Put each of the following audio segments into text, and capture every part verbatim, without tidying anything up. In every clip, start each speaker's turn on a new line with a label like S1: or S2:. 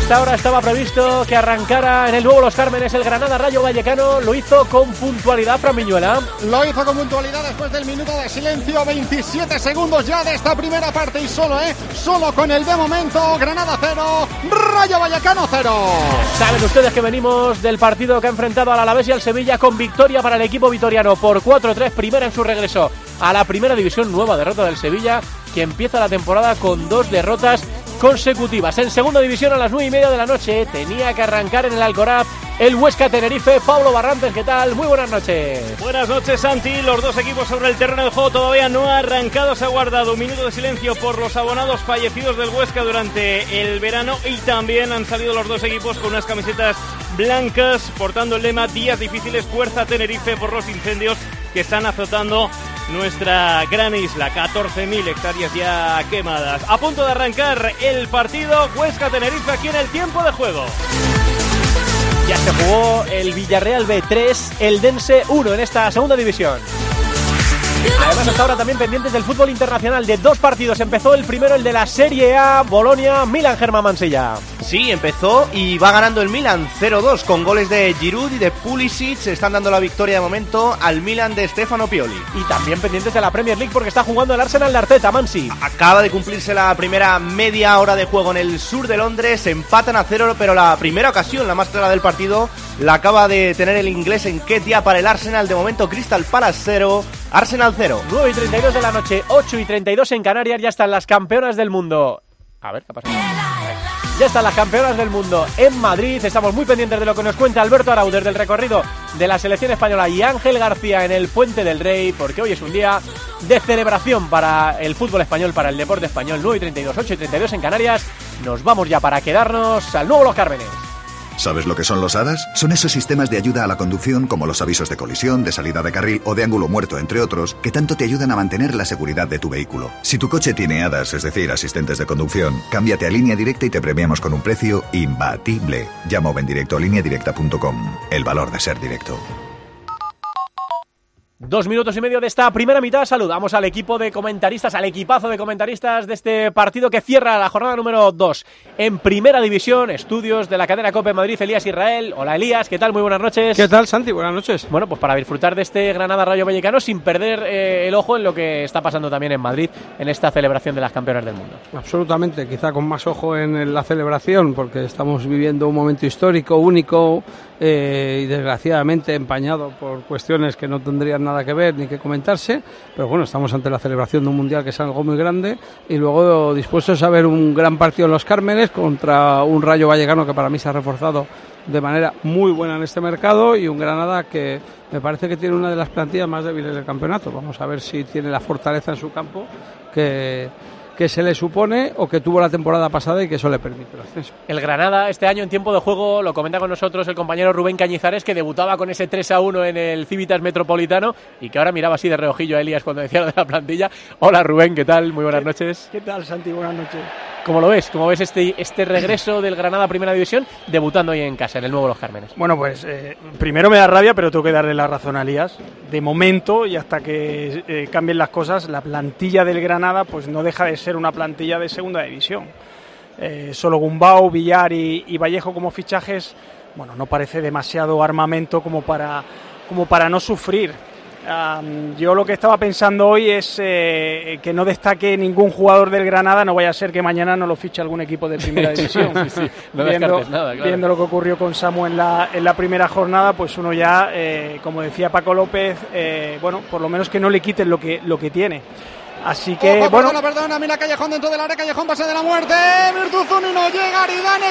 S1: esta hora estaba previsto que arrancara en el nuevo Los Cármenes el Granada Rayo Vallecano. Lo hizo con puntualidad, Fran Miñuela.
S2: Lo hizo con puntualidad después del minuto de silencio. veintisiete segundos ya de esta primera parte y solo, ¿eh? Solo con el de momento. Granada cero, Rayo Vallecano cero.
S1: Saben ustedes que venimos del partido que ha enfrentado al Alavés y al Sevilla con victoria para el equipo vitoriano por cuatro tres. Primera en su regreso a la primera división. Nueva derrota del Sevilla, que empieza la temporada con dos derrotas consecutivas. En segunda división, a las nueve y media de la noche tenía que arrancar en el Alcoraz el Huesca Tenerife. Pablo Barrantes, ¿qué tal? Muy buenas noches.
S3: Buenas noches, Santi. Los dos equipos sobre el terreno de juego todavía no ha arrancado. Se ha guardado un minuto de silencio por los abonados fallecidos del Huesca durante el verano y también han salido los dos equipos con unas camisetas blancas portando el lema Días difíciles, fuerza Tenerife, por los incendios que están azotando nuestra gran isla. catorce mil hectáreas ya quemadas. A punto de arrancar el partido Huesca-Tenerife aquí en el tiempo de juego.
S1: Ya se jugó el Villarreal B tres, el Dense uno en esta segunda división. Además, hasta ahora también pendientes del fútbol internacional de dos partidos. Empezó el primero, el de la Serie A, Bolonia, Milan, Germán Mansilla.
S4: Sí, empezó y va ganando el Milan cero dos con goles de Giroud y de Pulisic. Se están dando la victoria de momento al Milan de Stefano Pioli.
S1: Y también pendientes de la Premier League porque está jugando el Arsenal de Arteta, Mansi.
S4: Acaba de cumplirse la primera media hora de juego en el sur de Londres. Empatan a cero, pero la primera ocasión, la más clara del partido, la acaba de tener el inglés Nketiah para el Arsenal. De momento Crystal Palace cero, Arsenal cero.
S1: nueve y treinta y dos de la noche, ocho y treinta y dos en Canarias. Ya están las campeonas del mundo. A ver, ¿qué ha pasado? Ya están las campeonas del mundo en Madrid. Estamos muy pendientes de lo que nos cuenta Alberto Arau desde el recorrido de la selección española y Ángel García en el Puente del Rey, porque hoy es un día de celebración para el fútbol español, para el deporte español. Nueve y treinta y dos, ocho y treinta y dos en Canarias. Nos vamos ya para quedarnos al nuevo Los Cármenes.
S5: ¿Sabes lo que son los A D A S? Son esos sistemas de ayuda a la conducción, como los avisos de colisión, de salida de carril o de ángulo muerto, entre otros, que tanto te ayudan a mantener la seguridad de tu vehículo. Si tu coche tiene A D A S, es decir, asistentes de conducción, cámbiate a Línea Directa y te premiamos con un precio imbatible. Llama o ven directo a línea directa punto com. El valor de ser directo.
S1: Dos minutos y medio de esta primera mitad. Saludamos al equipo de comentaristas, al equipazo de comentaristas de este partido que cierra la jornada número dos en Primera División. Estudios de la cadena COPE Madrid, Elías Israel. Hola, Elías, ¿qué tal? Muy buenas noches.
S6: ¿Qué tal, Santi? Buenas noches.
S1: Bueno, pues para disfrutar de este Granada Rayo Vallecano sin perder eh, el ojo en lo que está pasando también en Madrid en esta celebración de las campeonas del mundo.
S6: Absolutamente, quizá con más ojo en la celebración, porque estamos viviendo un momento histórico, único eh, y desgraciadamente empañado por cuestiones que no tendrían nada que ver ni que comentarse, pero bueno, estamos ante la celebración de un mundial que es algo muy grande y luego dispuestos a ver un gran partido en Los Cármenes contra un Rayo Vallecano que para mí se ha reforzado de manera muy buena en este mercado y un Granada que me parece que tiene una de las plantillas más débiles del campeonato. Vamos a ver si tiene la fortaleza en su campo que que se le supone o que tuvo la temporada pasada y que eso le permite el ascenso.
S1: El Granada este año en tiempo de juego, lo comenta con nosotros el compañero Rubén Cañizares, que debutaba con ese tres a uno en el Civitas Metropolitano y que ahora miraba así de reojillo a Elías cuando decía lo de la plantilla. Hola Rubén, ¿qué tal? Muy buenas
S7: ¿Qué,
S1: noches.
S7: ¿Qué tal, Santi? Buenas noches.
S1: ¿Cómo lo ves? ¿Cómo ves este, este regreso del Granada a Primera División debutando hoy en casa, en el nuevo Los Cármenes?
S7: Bueno, pues eh, primero me da rabia, pero tengo que darle la razón a Elías. De momento, y hasta que eh, cambien las cosas, la plantilla del Granada pues no deja de ser una plantilla de segunda división. Eh, solo Gumbau, Villar y, y Vallejo como fichajes, bueno, no parece demasiado armamento como para, como para no sufrir. Um, yo lo que estaba pensando hoy es eh, que no destaque ningún jugador del Granada, no vaya a ser que mañana no lo fiche algún equipo de primera división.
S1: sí, sí, no
S7: viendo,
S1: nada, claro.
S7: viendo lo que ocurrió con Samu en la, en la primera jornada, pues uno ya, eh, como decía Paco López, eh, bueno, por lo menos que no le quiten lo que, lo que tiene. Así que,
S2: Ojo,
S7: bueno...
S2: Perdona, perdona, mira Callejón dentro del área, Callejón pase de la muerte, Virtud Zunino llega, Aridane,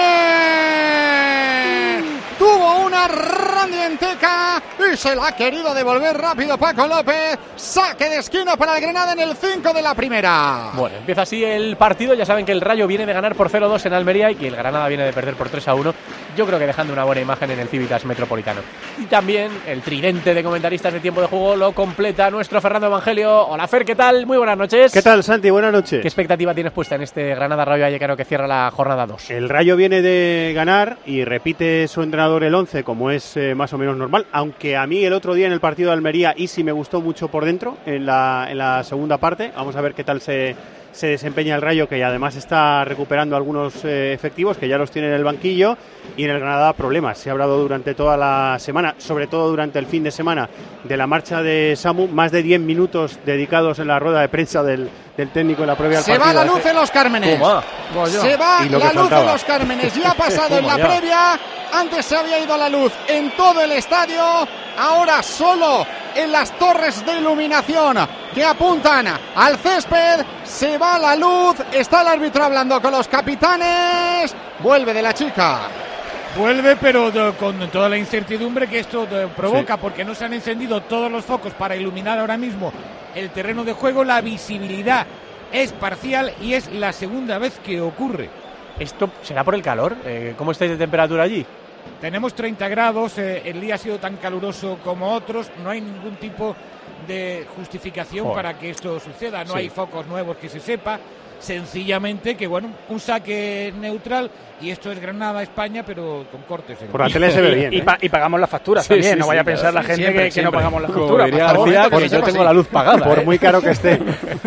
S2: córner. Mm. Tuvo una randienteca y se la ha querido devolver rápido Paco López. Saque de esquina para el Granada en el cinco de la primera.
S1: Bueno, empieza así el partido. Ya saben que el Rayo viene de ganar por cero dos en Almería y que el Granada viene de perder por tres a uno. Yo creo que dejando una buena imagen en el Civitas Metropolitano. Y también el tridente de comentaristas de tiempo de juego lo completa nuestro Fernando Evangelio. Hola Fer, ¿qué tal? Muy buenas noches.
S8: ¿Qué tal, Santi? Buenas noches.
S1: ¿Qué expectativa tienes puesta en este Granada Rayo Vallecano que cierra la jornada dos?
S8: El Rayo viene de ganar y repite su entrenador el once, como es eh, más o menos normal, aunque a mí el otro día en el partido de Almería Isi me gustó mucho por dentro en la, en la segunda parte. Vamos a ver qué tal se, se desempeña el Rayo, que además está recuperando algunos eh, efectivos que ya los tiene en el banquillo, y en el Granada problemas. Se ha hablado durante toda la semana, sobre todo durante el fin de semana, de la marcha de Samu, más de diez minutos dedicados en la rueda de prensa del, del técnico en la previa al
S2: partido.
S8: Se
S2: va la luz en los Cármenes.
S8: Toma.
S2: Se va la luz en los Cármenes. Ya ha pasado en la ya. previa. Antes se había ido la luz en todo el estadio. Ahora solo en las torres de iluminación que apuntan al césped. Se va la luz. Está el árbitro hablando con los capitanes. Vuelve de la chica.
S9: Vuelve, pero de, con toda la incertidumbre que esto de, provoca, sí. porque no se han encendido todos los focos para iluminar ahora mismo el terreno de juego. La visibilidad es parcial y es la segunda vez que ocurre.
S1: ¿Esto será por el calor? Eh, ¿Cómo estáis de temperatura allí?
S9: Tenemos treinta grados, eh, el día ha sido tan caluroso como otros, no hay ningún tipo de justificación Joder. para que esto suceda, no sí. hay focos nuevos que se sepa. Sencillamente que, bueno, un saque neutral y esto es Granada, España, pero con cortes.
S8: Por la tele se ve bien.
S7: Y,
S8: ¿eh?
S7: y, pa y pagamos las facturas sí, también, sí, no vaya sí, a pensar claro, la gente siempre, que, siempre. que no pagamos las facturas.
S1: Por favor, García, porque yo tengo la luz pagada.
S8: Por
S1: ¿eh?
S8: muy caro que esté.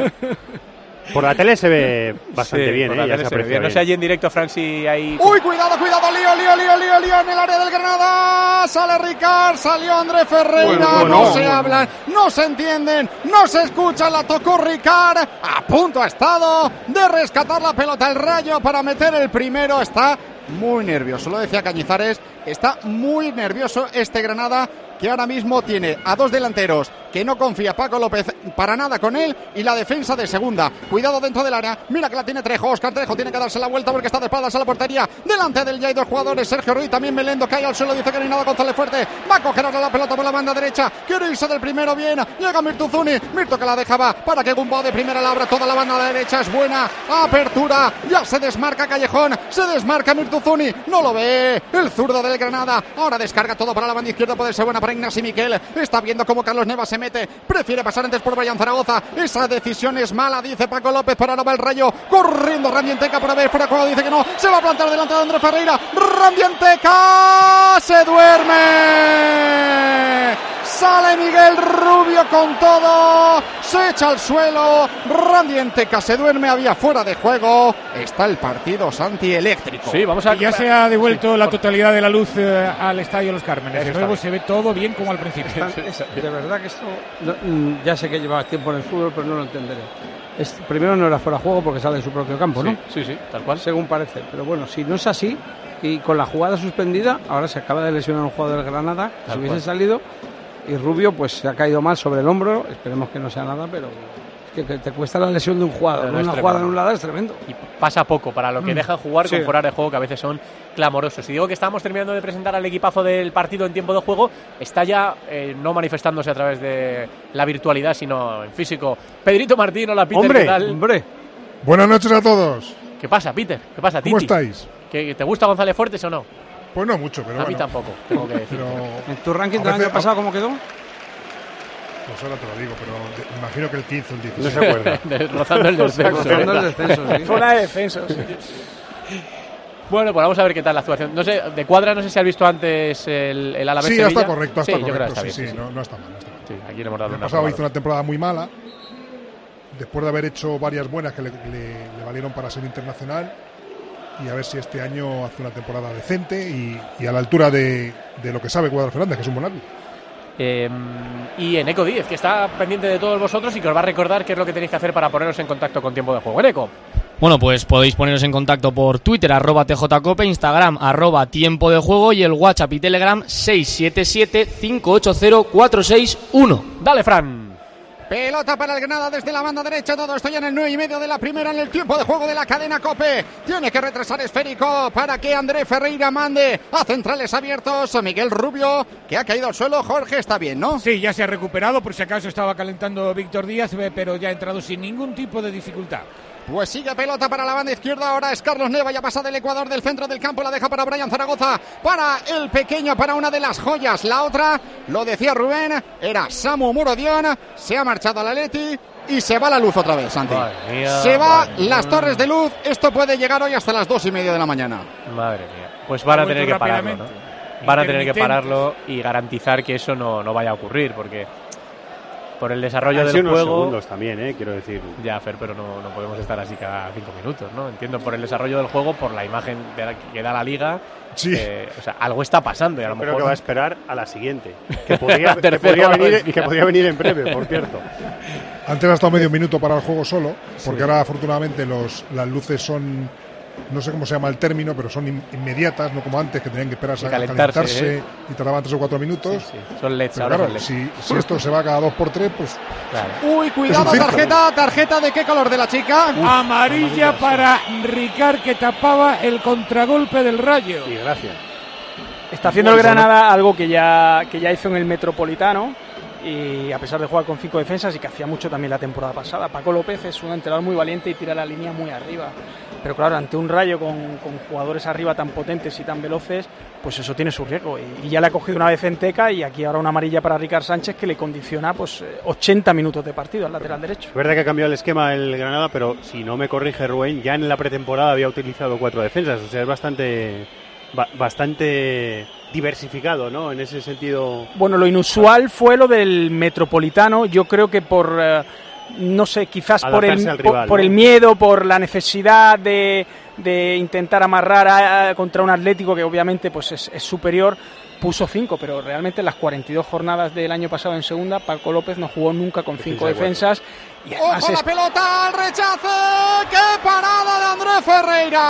S8: Por la tele se ve bastante
S1: sí,
S8: bien, ¿eh? Ya se aprecia bien.
S1: No sé allí en directo, Fran, si hay...
S2: ¡Uy, cuidado, cuidado! ¡Lío, lío, lío, lío, lío! En el área del Granada. Sale Ricard, salió André Ferreira. Bueno, bueno, no bueno, se bueno. hablan, no se entienden, no se escuchan. La tocó Ricard. A punto ha estado de rescatar la pelota el Rayo para meter el primero. Está muy nervioso, lo decía Cañizares. Está muy nervioso este Granada, que ahora mismo tiene a dos delanteros que no confía Paco López para nada con él, y la defensa de segunda. Cuidado dentro del área, mira que la tiene Trejo. Óscar Trejo tiene que darse la vuelta porque está de espaldas a la portería. Delante del ya hay dos jugadores, Sergio Ruiz, también Melendo, cae al suelo, dice que no hay nada. González Fuerte va a coger ahora la pelota por la banda derecha, quiere irse del primero, bien, llega Mirtuzuni, Mirto que la dejaba para que Gumbao de primera la abra toda la banda derecha, es buena apertura, ya se desmarca Callejón, se desmarca Mirtuzuni, no lo ve el zurdo del Granada, ahora descarga todo para la banda izquierda, puede ser buena para Ignasi Miquel, está viendo cómo Carlos Neva se mete, prefiere pasar antes por Brian Zaragoza, esa decisión es mala, dice Paco López, para ahora va el Rayo, corriendo Randienteca para ver, fuera juego, dice que no, se va a plantar delante de André Ferreira, Randienteca se duerme, sale Miguel Rubio con todo, se echa al suelo, Randienteca se duerme, había fuera de juego, está el partido Santi eléctrico.
S9: Sí, vamos a... Y ya se ha devuelto sí. la totalidad de la luz eh, al Estadio Los Cármenes, de nuevo se ve todo bien como al principio.
S6: De verdad que esto, no, ya sé que lleva tiempo en el fútbol, pero no lo entenderé. Es, primero no era fuera de juego porque sale en su propio campo, ¿no?
S1: Sí, sí, sí, tal cual.
S6: Según parece, pero bueno, si no es así, y con la jugada suspendida, ahora se acaba de lesionar un jugador del Granada, tal si hubiese cual. salido, y Rubio pues se ha caído mal sobre el hombro, esperemos que no sea nada, pero... Que te cuesta la lesión de un jugador, no una jugada anulada es tremendo.
S1: Y pasa poco para lo que mm. dejan jugar
S6: sí.
S1: con fuera de juego, que a veces son clamorosos. Y digo que estábamos terminando de presentar al equipazo del partido en tiempo de juego, está ya eh, no manifestándose a través de la virtualidad, sino en físico. Pedrito Martín, hola Peter,
S10: hombre,
S1: ¿qué tal?
S10: Hombre, buenas noches a todos.
S1: ¿Qué pasa, Peter? ¿Qué pasa, Titi?
S10: ¿Cómo estáis?
S1: ¿Que ¿Te gusta González Fuertes o no?
S10: Pues no mucho, pero
S1: A
S10: bueno.
S1: mí tampoco, tengo que decir.
S10: Pero...
S6: ¿En tu ranking del año pasado cómo quedó?
S10: Pues ahora te lo digo, pero me imagino que el quince o el dieciséis.
S8: No se acuerda.
S1: Rozando el descenso.
S6: Rozando el descenso, sí.
S7: Fuera de descenso, sí.
S1: Bueno, pues vamos a ver qué tal la actuación. No sé, de Cuadra no sé si has visto antes el, el Alavés
S10: Sí,
S1: Sevilla.
S10: está correcto, está
S1: sí,
S10: correcto.
S1: Yo creo que está
S10: sí,
S1: bien,
S10: sí,
S1: sí,
S10: no, no está mal. No está mal.
S1: Sí, aquí le hemos dado
S10: el
S1: una
S10: pasado
S1: probada.
S10: hizo una temporada muy mala, después de haber hecho varias buenas que le, le, le valieron para ser internacional, y a ver si este año hace una temporada decente y, y a la altura de, de lo que sabe Cuadra Fernández, que es un buen árbitro.
S1: Eh, y en Eco Díez, que está pendiente de todos vosotros y que os va a recordar qué es lo que tenéis que hacer para poneros en contacto con Tiempo de Juego. En Eco.
S11: Bueno, pues podéis poneros en contacto por Twitter, arroba tjcope, Instagram, arroba tiempo de juego, y el WhatsApp y Telegram seis siete siete, cinco ocho cero, cuatro seis uno.
S1: Dale, Fran.
S2: Pelota para el Granada desde la banda derecha, todo esto ya en el nueve y medio de la primera, en el tiempo de juego de la cadena COPE. Tiene que retrasar esférico para que André Ferreira mande a centrales abiertos. Miguel Rubio, que ha caído al suelo. Jorge, está bien, ¿no?
S9: Sí, ya se ha recuperado, por si acaso estaba calentando Víctor Díaz, pero ya ha entrado sin ningún tipo de dificultad.
S2: Pues sigue pelota para la banda izquierda, ahora es Carlos Neva, ya pasa del Ecuador, del centro del campo, la deja para Brian Zaragoza, para el pequeño, para una de las joyas, la otra, lo decía Rubén, era Samu Murodión, se ha marchado al Atleti y se va la luz otra vez, Santi. Mía, se va las torres de luz, esto puede llegar hoy hasta las dos y media de la mañana.
S1: Madre mía, pues van a tener que pararlo, ¿no? Van a tener que pararlo y garantizar que eso no, no vaya a ocurrir, porque por el desarrollo
S8: Han
S1: del
S8: sido unos
S1: juego.
S8: segundos también, ¿eh? Quiero decir.
S1: Ya, Fer, pero no, no podemos estar así cada cinco minutos, ¿no? Entiendo por el desarrollo del juego, por la imagen de la, que da la liga.
S10: Sí.
S1: Eh, o sea, algo está pasando y a lo
S8: Creo
S1: mejor
S8: que va a esperar a la siguiente. Que podría,
S1: La
S8: que
S1: tercera
S8: podría
S1: va a
S8: venir,
S1: venir.
S8: que podría venir en breve, por cierto.
S10: Antes ha estado medio minuto para el juego solo, porque
S1: Sí.
S10: ahora afortunadamente los, las luces son, no sé cómo se llama el término, pero son in- inmediatas, no como antes que tenían que esperarse
S1: Y
S10: a
S1: calentarse,
S10: calentarse
S1: ¿eh?
S10: y tardaban tres o cuatro minutos.
S1: Sí, sí. Son L E Ds,
S10: Pero
S1: ahora
S10: claro,
S1: son L E Ds.
S10: si, si esto se va cada dos por tres, pues
S1: Claro.
S2: Uy, cuidado,
S10: Es un circo.
S2: tarjeta, tarjeta de qué color de la chica.
S9: Amarilla para Ricard, que tapaba el contragolpe del Rayo.
S8: Y gracias.
S7: Está haciendo el Granada algo que ya, que ya hizo en el Metropolitano, y a pesar de jugar con cinco defensas y que hacía mucho también la temporada pasada. Paco López es un entrenador muy valiente y tira la línea muy arriba, pero claro, ante un Rayo con, con jugadores arriba tan potentes y tan veloces, pues eso tiene su riesgo, y, y ya le ha cogido una vez en Teca, y aquí ahora una amarilla para Ricard Sánchez que le condiciona pues ochenta minutos de partido al lateral derecho.
S8: Es verdad que ha cambiado el esquema el Granada, pero si no me corrige Rubén, ya en la pretemporada había utilizado cuatro defensas, o sea, es bastante ba- bastante diversificado, ¿no? En ese sentido.
S7: Bueno, lo inusual fue lo del Metropolitano. Yo creo que por, eh, no sé, quizás por el,
S8: Adaptarse al
S7: por,
S8: rival,
S7: por
S8: ¿no?
S7: el miedo, por la necesidad de, de intentar amarrar a- a- contra un Atlético que obviamente pues es, es superior, puso cinco, pero realmente en las cuarenta y dos jornadas del año pasado en segunda, Paco López no jugó nunca con cinco
S8: Defensa de
S7: defensas. Y además
S2: Ojo
S7: es-
S2: la pelota, al rechace. ¡Qué parada de Andrés Ferreira!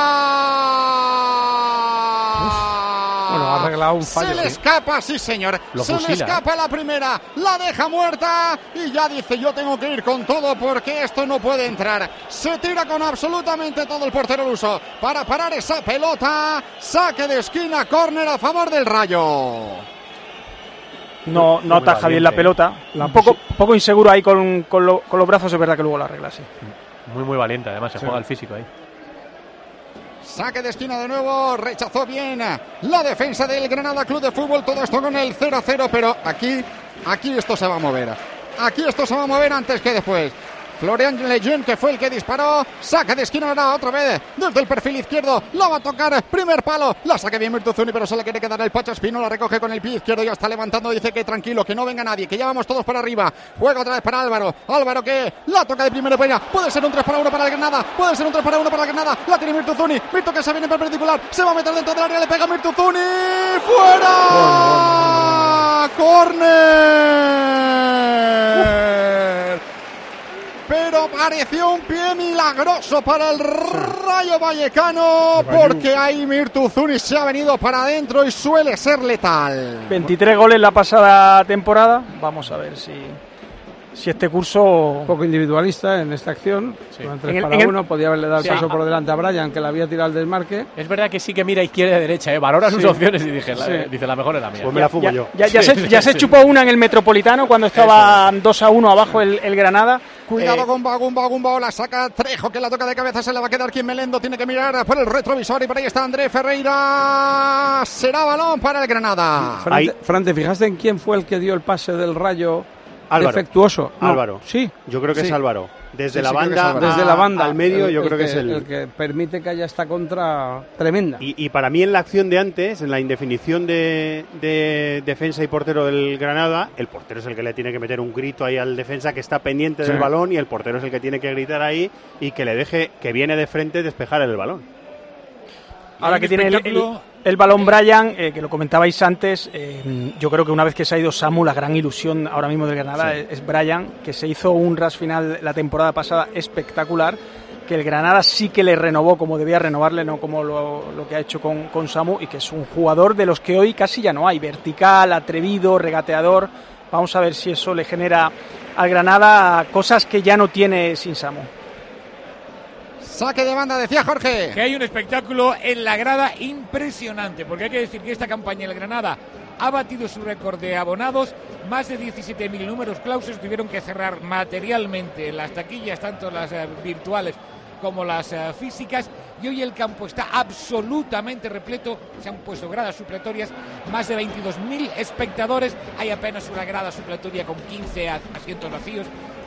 S6: Bueno, ha arreglado un fallo.
S2: Se le
S6: sí.
S2: escapa, sí señor.
S1: Lo
S2: Se
S1: fusila,
S2: le escapa la primera, la deja muerta y ya dice: yo tengo que ir con todo porque esto no puede entrar. Se tira con absolutamente todo el portero luso para parar esa pelota. Saque de esquina, córner a favor del Rayo.
S7: no, no
S1: Muy
S7: ataja bien la
S1: valiente,
S7: pelota. Un poco, poco inseguro ahí con, con, lo- con los brazos, es verdad que luego la arregla, sí.
S1: Muy, muy valiente, además, se juega el físico ahí.
S2: Saque de esquina de nuevo, rechazó bien la defensa del Granada Club de Fútbol. Todo esto con el cero a cero, pero aquí, aquí esto se va a mover. Aquí esto se va a mover antes que después. Florian Lejeune, que fue el que disparó. Saque de esquina ahora otra vez desde el perfil izquierdo. La va a tocar, primer palo. La saque bien Mirtuzuni, pero se le quiere quedar el Pacho Espino. La recoge con el pie izquierdo, ya está levantando. Dice que tranquilo, que no venga nadie, que ya vamos todos para arriba. Juega otra vez para Álvaro. Álvaro que la toca de primera peña. Puede ser un tres para uno para el Granada. Puede ser un tres para uno para el Granada. La tiene Mirtuzuni. Mirto que se viene perpendicular. Se va a meter dentro del área. Le pega Mirtuzuni. ¡Fuera! ¡Córner! Pero pareció un pie milagroso para el Rayo Vallecano, porque ahí Mirtuzuni se ha venido para adentro y suele ser letal.
S7: veintitrés goles la pasada temporada. Vamos a ver si, si este curso...
S6: Un poco individualista en esta acción. Con tres
S7: En el-
S6: para
S7: en el-
S6: uno, podía haberle dado el
S1: Sí.
S6: paso por delante a Brian, que le había tirado el desmarque.
S1: Es verdad que sí que mira izquierda y derecha, ¿eh? Valora sus
S6: Sí.
S1: opciones y dije, la,
S6: Sí.
S1: dice, la mejor es la mía.
S8: Pues me la fumo
S7: ya,
S8: yo.
S7: ya, ya
S1: Sí,
S7: se, ya
S1: sí,
S7: se
S1: sí.
S7: chupó una en el Metropolitano cuando estaba dos a uno abajo el, el Granada.
S2: Cuidado,
S7: Eh,
S2: Gumba, Gumba, Gumba, la saca Trejo, que la toca de cabeza, se le va a quedar quien Melendo, tiene que mirar por el retrovisor y por ahí está Andrés Ferreira. Será balón para el Granada.
S6: Fran,
S8: Ahí-
S6: te- Fran, ¿te fijaste en quién fue el que dio el pase del Rayo
S8: Álvaro.
S6: defectuoso? No,
S8: Álvaro.
S6: Sí.
S8: Yo creo que
S6: Sí.
S8: es Álvaro. Desde
S6: Sí,
S8: la
S6: sí, creo que es
S8: banda,
S6: Álvaro. Desde
S8: a-
S6: la banda
S8: al medio,
S6: el-
S8: yo
S6: el
S8: creo que, es el.
S6: el que permite que haya esta contra tremenda.
S8: Y, y para mí en la acción de antes, en la indefinición de, de defensa y portero del Granada, el portero es el que le tiene que meter un grito ahí al defensa que está pendiente
S6: Sí.
S8: del balón, y el portero es el que tiene que gritar ahí y que le deje, que viene de frente, despejar el balón.
S7: Ahora
S9: Hay
S7: que
S9: un
S7: tiene el, el-
S9: espectáculo-
S7: el balón Brian, eh, que lo comentabais antes, eh, yo creo que una vez que se ha ido Samu, la gran ilusión ahora mismo del Granada es, es Brian, que se hizo un ras final la temporada pasada espectacular, que el Granada sí que le renovó como debía renovarle, no como lo, lo que ha hecho con, con Samu, y que es un jugador de los que hoy casi ya no hay, vertical, atrevido, regateador. Vamos a ver si eso le genera al Granada cosas que ya no tiene sin Samu.
S2: Saque de banda, decía Jorge.
S9: Que hay un espectáculo en la grada impresionante, porque hay que decir que esta campaña el Granada ha batido su récord de abonados. Más de diecisiete mil números clausos tuvieron que cerrar materialmente las taquillas, tanto las eh, virtuales como las eh, físicas, y hoy el campo está absolutamente repleto. Se han puesto gradas supletorias, más de veintidós mil espectadores. Hay apenas una grada supletoria con quince asientos vacíos,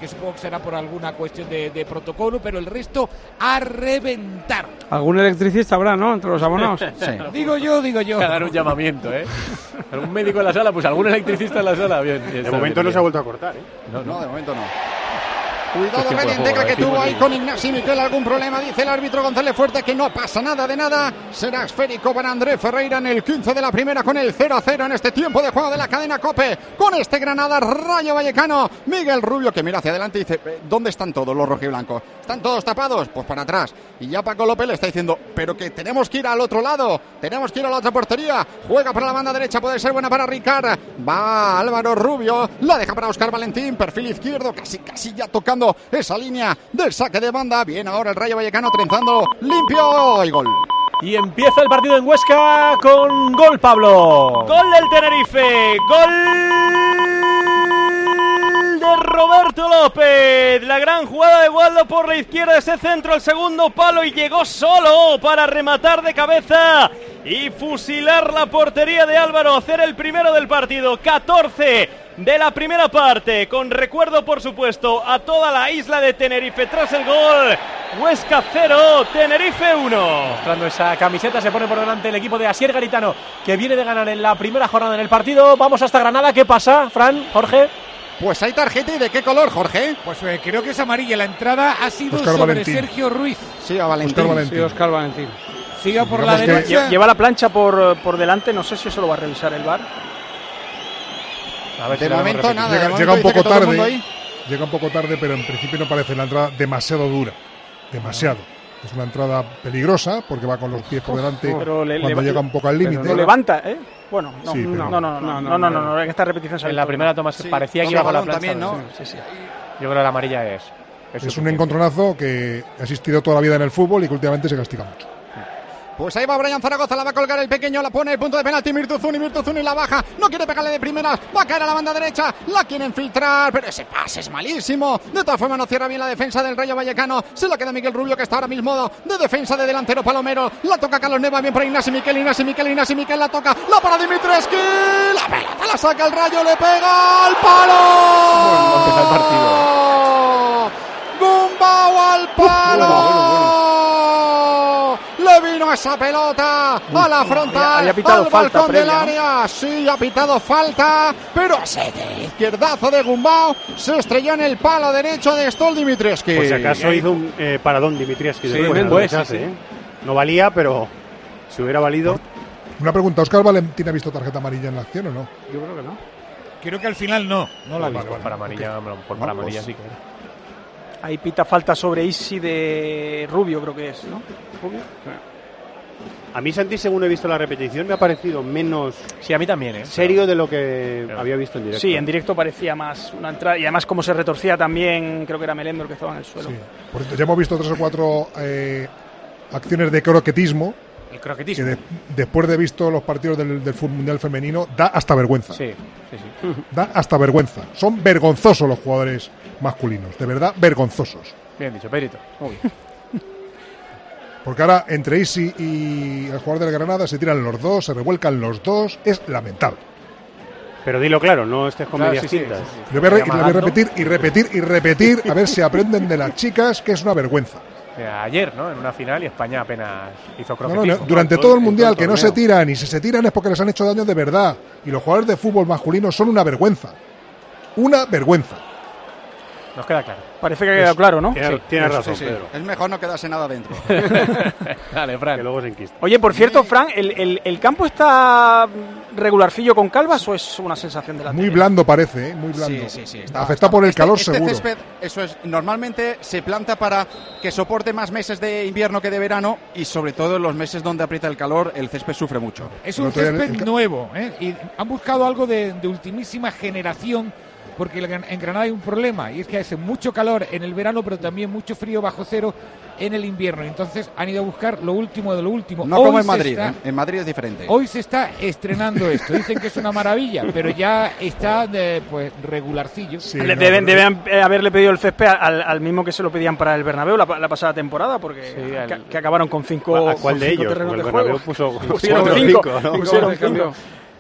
S9: que supongo que será por alguna cuestión de, de protocolo, pero el resto a reventar.
S6: Algún electricista habrá, ¿no?, entre los abonados.
S9: Sí. Digo yo, digo yo.
S1: Que dar un llamamiento, ¿eh? ¿Algún médico en la sala? Pues algún electricista en la sala. Bien, bien,
S8: de momento bien, no bien. Se ha vuelto a cortar, ¿eh?
S2: No, no, no de momento no. Cuidado Medienteca que tuvo ahí con Ignasi Miquel algún problema, dice el árbitro González Fuerte que no pasa nada de nada. Será esférico para André Ferreira en el quince de la primera con el cero a cero en este tiempo de juego de la cadena COPE. Con este Granada Rayo Vallecano. Miguel Rubio que mira hacia adelante y dice, ¿dónde están todos los rojiblancos? ¿Están todos tapados? Pues para atrás. Y ya Paco López le está diciendo, pero que tenemos que ir al otro lado, tenemos que ir a la otra portería. Juega para la banda derecha, puede ser buena para Ricard. Va Álvaro Rubio, la deja para Óscar Valentín, perfil izquierdo, casi casi ya tocando esa línea del saque de banda. Bien ahora el Rayo Vallecano trenzando limpio y gol.
S1: Y empieza el partido en Huesca con gol, Pablo.
S3: Gol del Tenerife. Gol de Roberto López. La gran jugada de Waldo por la izquierda. Ese centro al segundo palo y llegó solo para rematar de cabeza y fusilar la portería de Álvaro. Hacer el primero del partido. catorce de la primera parte, con recuerdo por supuesto a toda la isla de Tenerife tras el gol. Huesca cero, Tenerife uno.
S1: Mostrando esa camiseta se pone por delante el equipo de Asier Garitano, que viene de ganar en la primera jornada en el partido. Vamos hasta Granada, ¿qué pasa, Fran, Jorge?
S2: Pues hay tarjeta. ¿Y de qué color, Jorge?
S9: Pues eh, creo que es amarilla. La entrada ha sido
S10: Oscar
S9: sobre
S10: Valentín.
S9: Sergio Ruiz.
S2: Sí, a Valentín.
S10: Oscar Valentín.
S6: Sí, Óscar Valentín.
S9: Siga por
S10: Digamos
S9: la
S10: que
S9: derecha.
S7: Lleva la plancha por, por delante, no sé si eso lo va a revisar el V A R.
S1: A ver
S2: de
S1: si
S2: momento nada.
S10: Llega,
S2: de
S10: llega un
S2: momento
S10: poco
S2: dice que todo el mundo
S10: tarde.
S2: ahí.
S10: Llega un poco tarde, pero en principio no parece la entrada demasiado dura. Demasiado. Es una entrada peligrosa porque va con los pies por delante
S7: Pero le-
S10: cuando
S7: le-
S10: llega un poco al límite.
S7: Lo levanta, ¿eh? Bueno, no,
S10: Sí, pero-
S7: no, no, no, no, no, no, no, no, en esta repetición se ha
S1: En la
S7: visto.
S1: primera toma
S2: Sí,
S1: parecía que
S2: toca
S1: iba con la
S2: balón
S1: plancha.
S2: también, ¿no?
S1: Sí, sí. Yo creo que la amarilla es.
S10: Es un encontronazo que ha existido toda la vida en el fútbol y que últimamente se castiga mucho.
S2: Pues ahí va Brian Zaragoza, la va a colgar el pequeño, la pone el punto de penalti Mirtuzuni, Mirtuzuni la baja, no quiere pegarle de primeras, va a caer a la banda derecha, la quieren filtrar, pero ese pase es malísimo. De todas formas no cierra bien la defensa del Rayo Vallecano, se la queda Miguel Rubio que está ahora mismo de defensa de delantero Palomero, la toca Carlos Neva, bien para Ignasi Miquel, Ignasi Miquel, Ignasi Miquel la toca, la para Dimitrescu, la pelota la saca el Rayo, le pega al palo.
S1: Bueno, empieza el partido,
S2: Gumbau al palo. Le vino esa pelota a la frontal,
S7: había pitado
S2: al
S7: falta
S2: balcón del
S7: previa, ¿no?
S2: área. Sí, ha pitado falta, pero ese de izquierdazo de Gumbau se estrelló en el palo derecho de Stol Dimitrescu.
S8: Por si acaso hizo un eh, paradón Dimitrievski.
S1: Sí,
S8: después,
S1: después,
S8: de
S1: sí, sí.
S8: ¿eh? No valía, pero si hubiera valido.
S10: Una pregunta, ¿Óscar Valentín ha visto tarjeta amarilla en la acción o no?
S7: Yo creo que no.
S9: Creo que al final no. No la ha
S10: Vale,
S9: visto.
S10: vale.
S1: Para amarilla,
S10: Ok.
S1: por
S10: No,
S1: para amarilla
S10: pues-
S1: sí que.
S7: Ahí pita falta sobre Isi de Rubio, creo que es, ¿no? Rubio.
S8: A mí Santi, según he visto la repetición, me ha parecido menos
S1: Sí, a mí también, ¿eh?
S8: serio de lo que
S1: Pero-
S8: había visto en directo.
S7: Sí, en directo parecía más una entrada. Y además, como se retorcía también, creo que era Melendro que estaba en el suelo.
S10: Sí. Por cierto, ya hemos visto tres o cuatro eh, acciones de croquetismo
S1: El
S10: que
S1: croquetismo.
S10: de- después de visto los partidos del, del fútbol mundial femenino da hasta vergüenza.
S1: Sí, sí, sí.
S10: Da hasta vergüenza. Son vergonzosos los jugadores masculinos, de verdad vergonzosos.
S1: Bien dicho, Perito. Muy bien.
S10: Porque ahora entre Isi y el jugador del Granada se tiran los dos, se revuelcan los dos, es lamentable.
S8: Pero dilo claro, no estés con
S1: Claro,
S8: medias
S1: sí, sí,
S8: tintas.
S1: sí, sí.
S10: Lo voy, a re- y lo voy a
S1: Amagando.
S10: repetir y repetir y repetir a ver si aprenden de las chicas, que es una vergüenza.
S1: Eh, Ayer, ¿no? En una final y España apenas hizo
S10: No,
S1: croquetismo.
S10: no, no, durante
S8: todo
S10: todo el
S8: el-
S10: mundial
S8: todo el
S10: que no se
S8: torneo.
S10: tiran, y si se tiran es porque les han hecho daño de verdad. Y los jugadores de fútbol masculino son una vergüenza. Una vergüenza.
S1: Nos queda claro.
S7: Parece que ha quedado claro, ¿no?
S8: Tienes,
S1: Sí,
S8: tienes
S10: eso,
S8: razón,
S2: Sí, sí.
S8: Pedro.
S2: Es mejor no quedarse nada dentro.
S1: Dale,
S8: Que
S1: Fran.
S8: luego se enquista.
S7: Oye, por cierto, Fran, ¿el, el, el campo está regularcillo con calvas o es una sensación de la
S10: Muy
S7: tele?
S10: blando parece, ¿eh? Muy blando.
S2: Sí, sí, sí. está-
S10: Afecta
S2: está-
S10: por el
S2: este-
S10: calor
S2: este
S10: seguro.
S2: césped, eso es, normalmente se planta para que soporte más meses de invierno que de verano y sobre todo en los meses donde aprieta el calor el césped sufre mucho.
S9: Es un
S10: No, todavía
S9: césped
S10: el ca-
S9: nuevo, ¿eh? Y han buscado algo de, de ultimísima generación, porque el Gran- en Granada hay un problema, y es que hace mucho calor en el verano, pero también mucho frío bajo cero en el invierno. Entonces han ido a buscar lo último de lo último.
S2: No
S9: Hoy
S2: como en
S9: se
S2: Madrid,
S9: está-
S2: ¿eh? En Madrid es diferente.
S9: Hoy se está estrenando esto. Dicen que es una maravilla, pero ya está de, pues regularcillo.
S10: Sí,
S7: Le
S10: no,
S7: deben,
S10: pero-
S7: deben eh, haberle pedido el césped al, al mismo que se lo pedían para el Bernabéu la, la pasada temporada, porque
S1: Sí, al-
S7: que, que acaban con cinco,
S8: ¿A cuál
S7: con
S8: de
S7: cinco
S8: ellos?
S7: terrenos
S8: Porque
S7: de
S8: el Bernabéu
S7: juego.
S8: puso
S7: Pusieron
S8: cuatro o
S7: cinco,
S8: cinco, ¿no?
S7: pusieron
S6: Se cambió.
S7: cinco.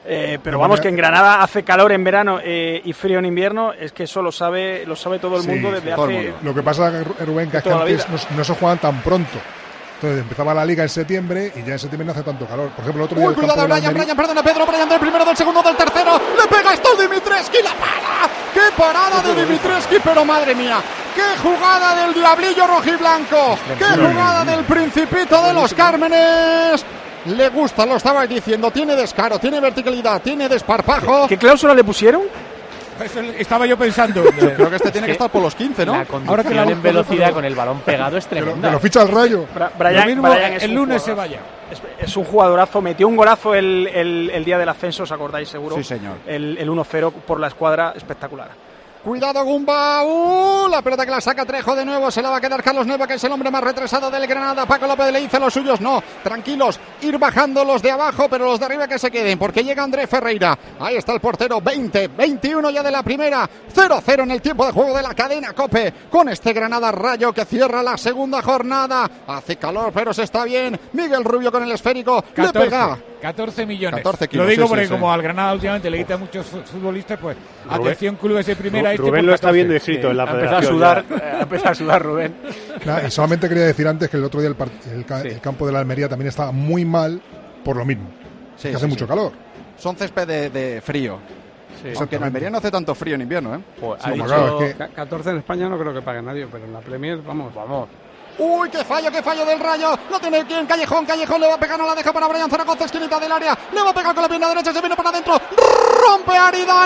S7: Eh, pero vamos, que en Granada hace calor en verano eh, y frío en invierno, es que eso lo sabe, lo sabe todo el mundo
S10: sí,
S7: desde
S10: sí,
S7: hace...
S10: mundo. Lo que pasa, Rubén, que, es que antes no, no se juegan tan pronto. Entonces empezaba la liga en septiembre y ya en septiembre no hace tanto calor. Por ejemplo, el otro día...
S2: Uy, cuidado, Brian, Almería... Brian, perdona, Pedro, Brian del primero, del segundo, del tercero. Le pega esto Dimitrescu, la para. ¡Qué parada de Dimitrescu! Pero madre mía, ¡qué jugada del diablillo rojiblanco! ¡Qué jugada del principito de los Cármenes! Le gusta, lo estabais diciendo, tiene descaro, tiene verticalidad, tiene desparpajo.
S7: ¿Qué cláusula le pusieron?
S9: Eso estaba yo pensando.
S2: Yo creo que este tiene que estar por los quince, ¿no?
S1: La Ahora que la en velocidad con el balón pegado es tremenda.
S10: Me lo, lo ficha el Rayo.
S7: Bra Brian,
S9: mismo,
S7: Brian
S9: el lunes se vaya.
S7: Es, es un jugadorazo, metió un golazo el, el, el día del ascenso, ¿os acordáis seguro?
S2: Sí, señor.
S7: El, el uno cero por la escuadra, espectacular.
S2: Cuidado Gumba, uh, la pelota que la saca Trejo de nuevo, se la va a quedar Carlos Neva, que es el hombre más retrasado del Granada. Paco López le dice a los suyos, no, tranquilos, ir bajando los de abajo, pero los de arriba que se queden, porque llega André Ferreira. Ahí está el portero, veinte, veintiuno ya de la primera, cero cero en el tiempo de juego de la cadena COPE, con este Granada Rayo que cierra la segunda jornada. Hace calor, pero se está bien. Miguel Rubio con el esférico,
S9: catorce,
S2: le pega.
S9: catorce millones.
S2: catorce kilos,
S9: Lo digo
S2: sí,
S9: porque
S2: sí,
S9: como
S2: sí.
S9: al Granada últimamente le quita a muchos futbolistas, pues
S8: Rubén,
S9: atención clubes de primera.
S8: Ru
S9: Este
S8: Rubén lo está viendo escrito sí, en la federación.
S1: A sudar, a empezar a sudar Rubén.
S10: Nah, y solamente quería decir antes que el otro día el, el, el,
S1: sí.
S10: el campo de la Almería también estaba muy mal por lo mismo. Sí, que sí, hace sí. mucho calor.
S2: Son césped de, de frío. Sí, aunque en Almería no hace tanto frío en invierno, ¿eh?
S6: Pues, sí, dicho, claro, es que... catorce en España no creo que pague nadie, pero en la Premier, vamos, vamos.
S2: Uy, qué fallo, qué fallo del Rayo. Lo tiene quien, Callejón, Callejón le va a pegar, no la deja para Brian Zaragoza, esquinita del área. Le va a pegar con la pierna derecha, se viene para adentro. Rompe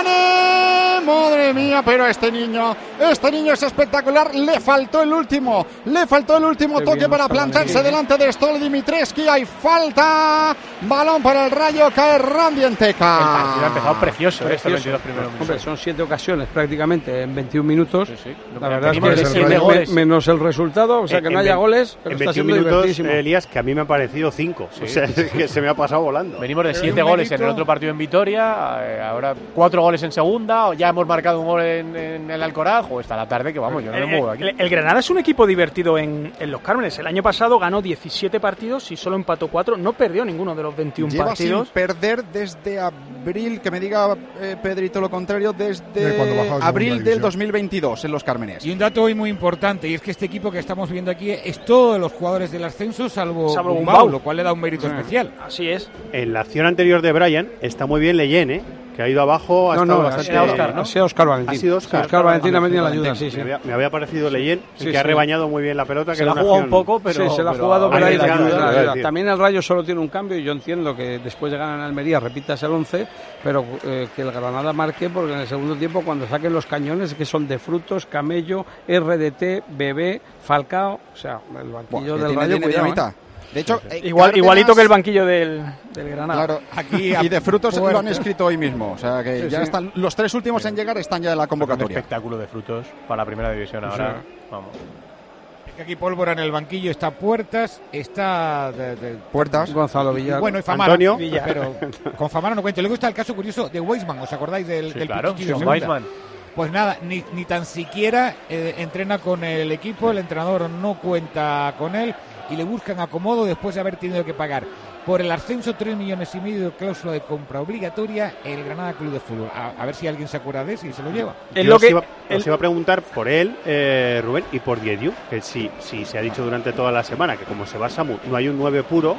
S2: Aridane. Madre mía, pero este niño, este niño es espectacular. Le faltó el último, le faltó el último qué toque para plantarse delante de Stol Dimitrescu. Hay falta. Balón para el Rayo, cae Randy Enteca.
S1: El partido ha empezado precioso, precioso. Estos veintidós primeros
S6: Hombre,
S1: minutos.
S6: son siete ocasiones prácticamente en veintiún minutos.
S1: Sí, sí.
S6: La verdad es que es siete goles. Menos el resultado, o sea que en no haya goles.
S8: En veintiún minutos, Elías, que a mí me han parecido cinco. Sí. O sea, es que se me ha pasado volando.
S1: Venimos de siete goles en el otro partido en Vitoria, ahora cuatro goles en segunda, ya hemos marcado un gol en, en el Alcoraz, o esta la tarde que vamos, yo no me muevo aquí.
S7: El, el Granada es un equipo divertido en, en Los Cármenes. El año pasado ganó diecisiete partidos y solo empató cuatro, no perdió ninguno de los veintiún
S2: Lleva
S7: partidos.
S2: Sin perder desde abril, que me diga eh, Pedrito lo contrario, desde abril del dos mil veintidós en Los Cármenes.
S9: Y un dato hoy muy importante, y es que este equipo que estamos viendo aquí es todos los jugadores del ascenso, salvo, salvo Gumbau, lo cual le da un mérito sí. especial.
S7: Así es.
S8: En la acción anterior de Brian está muy bien Leyen, ¿eh? Que ha ido abajo, ha
S6: no,
S8: estado
S6: no,
S8: bastante...
S6: Ha sido Oscar, ¿no? Ha sido Oscar Valentín.
S8: Ha sido Oscar.
S6: Sí, Oscar Valentín ha venido la ayuda, sí, sí.
S8: Me había, me había parecido Leyen,
S6: sí,
S8: que
S6: sí.
S8: ha rebañado muy bien la pelota.
S1: Se
S8: que
S1: la ha jugado un poco, pero...
S6: Sí, se la ha
S1: pero
S6: jugado, pero ahí la
S8: ayuda,
S6: ayuda,
S8: ayuda,
S6: ayuda. También el Rayo solo tiene un cambio y yo entiendo que después de ganar en Almería repitas el once, pero eh, que el Granada marque porque en el segundo tiempo cuando saquen los cañones, que son de Frutos, Camello, R D T, Bebé, Falcao, o sea, el banquillo bueno, del
S2: tiene,
S6: Rayo,
S2: tiene
S6: cuidado, ¿eh?
S2: De hecho, eh,
S7: Igual,
S2: Cárdenas,
S7: igualito que el banquillo del, del Granada.
S2: Claro, aquí y de Frutos fuerte. Lo han escrito hoy mismo. O sea que sí, ya sí. están los tres últimos sí. en llegar, están ya en la convocatoria.
S1: Un espectáculo de Frutos para la primera división ahora. Sí. Vamos.
S9: Aquí Pólvora en el banquillo, está Puertas, está de, de,
S2: Puertas,
S6: Gonzalo Villar,
S9: bueno, y Famara,
S8: Antonio
S9: Villar. Pero con Famara no cuento. Luego está el caso curioso de Weisman, ¿os acordáis del,
S1: sí,
S9: del
S1: claro,
S9: Pichichi de
S1: Weisman?
S9: Pues nada, ni, ni tan siquiera eh, entrena con el equipo, el entrenador no cuenta con él y le buscan acomodo después de haber tenido que pagar por el ascenso tres millones y medio de cláusula de compra obligatoria el Granada Club de Fútbol. A, a ver si alguien se acuerda de eso y se lo lleva.
S8: Yo lo que, os, iba, el... os iba a preguntar por él, eh, Rubén, y por Diediu, que si, si se ha dicho durante toda la semana que como se va Samu, no hay un nueve puro.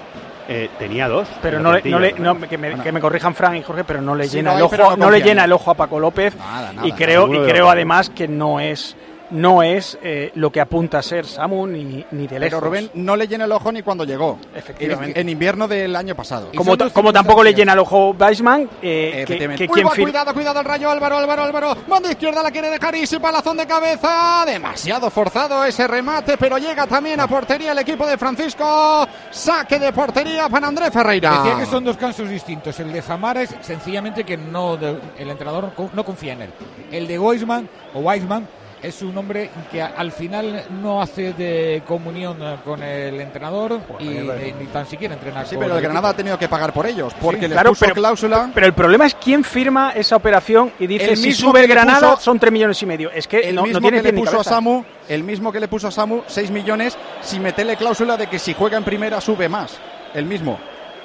S8: Eh, tenía dos,
S7: pero no, plantilla, le, no, le, no que, me, que me corrijan Fran y Jorge, pero no le
S2: sí,
S7: llena
S2: no,
S7: el ojo,
S2: no,
S7: no le llena el ojo a Paco López nada, nada, y creo nada, y creo además que no es no es eh, lo que apunta a ser Samu ni, ni de lejos.
S2: Pero Rubén no le llena el ojo ni cuando llegó.
S7: Efectivamente.
S2: En, en invierno del año pasado.
S7: Como, como tampoco le llena el ojo Weisman. Eh, que, que
S2: Uy, va, cuidado, cuidado el Rayo, Álvaro, Álvaro, Álvaro. Manda izquierda, la quiere dejar y palazón de cabeza. Demasiado forzado ese remate, pero llega también a portería el equipo de Francisco. Saque de portería para André Ferreira.
S9: Decía que son dos casos distintos. El de Famara es sencillamente que no de, el entrenador no confía en él. El de Weisman o Weisman es un hombre que al final no hace de comunión con el entrenador y de, ni tan siquiera entrenar.
S2: Sí, pero el Granada ha tenido que pagar por ellos porque
S7: sí,
S2: les
S7: claro,
S2: puso
S7: pero,
S2: cláusula.
S7: Pero el problema es quién firma esa operación y dice si sube el Granada son tres millones y medio. Es que
S2: el
S7: no,
S2: mismo
S7: no tiene
S2: que le puso a Samu, el mismo que le puso a Samu seis millones sin meterle cláusula de que si juega en primera sube más. El mismo.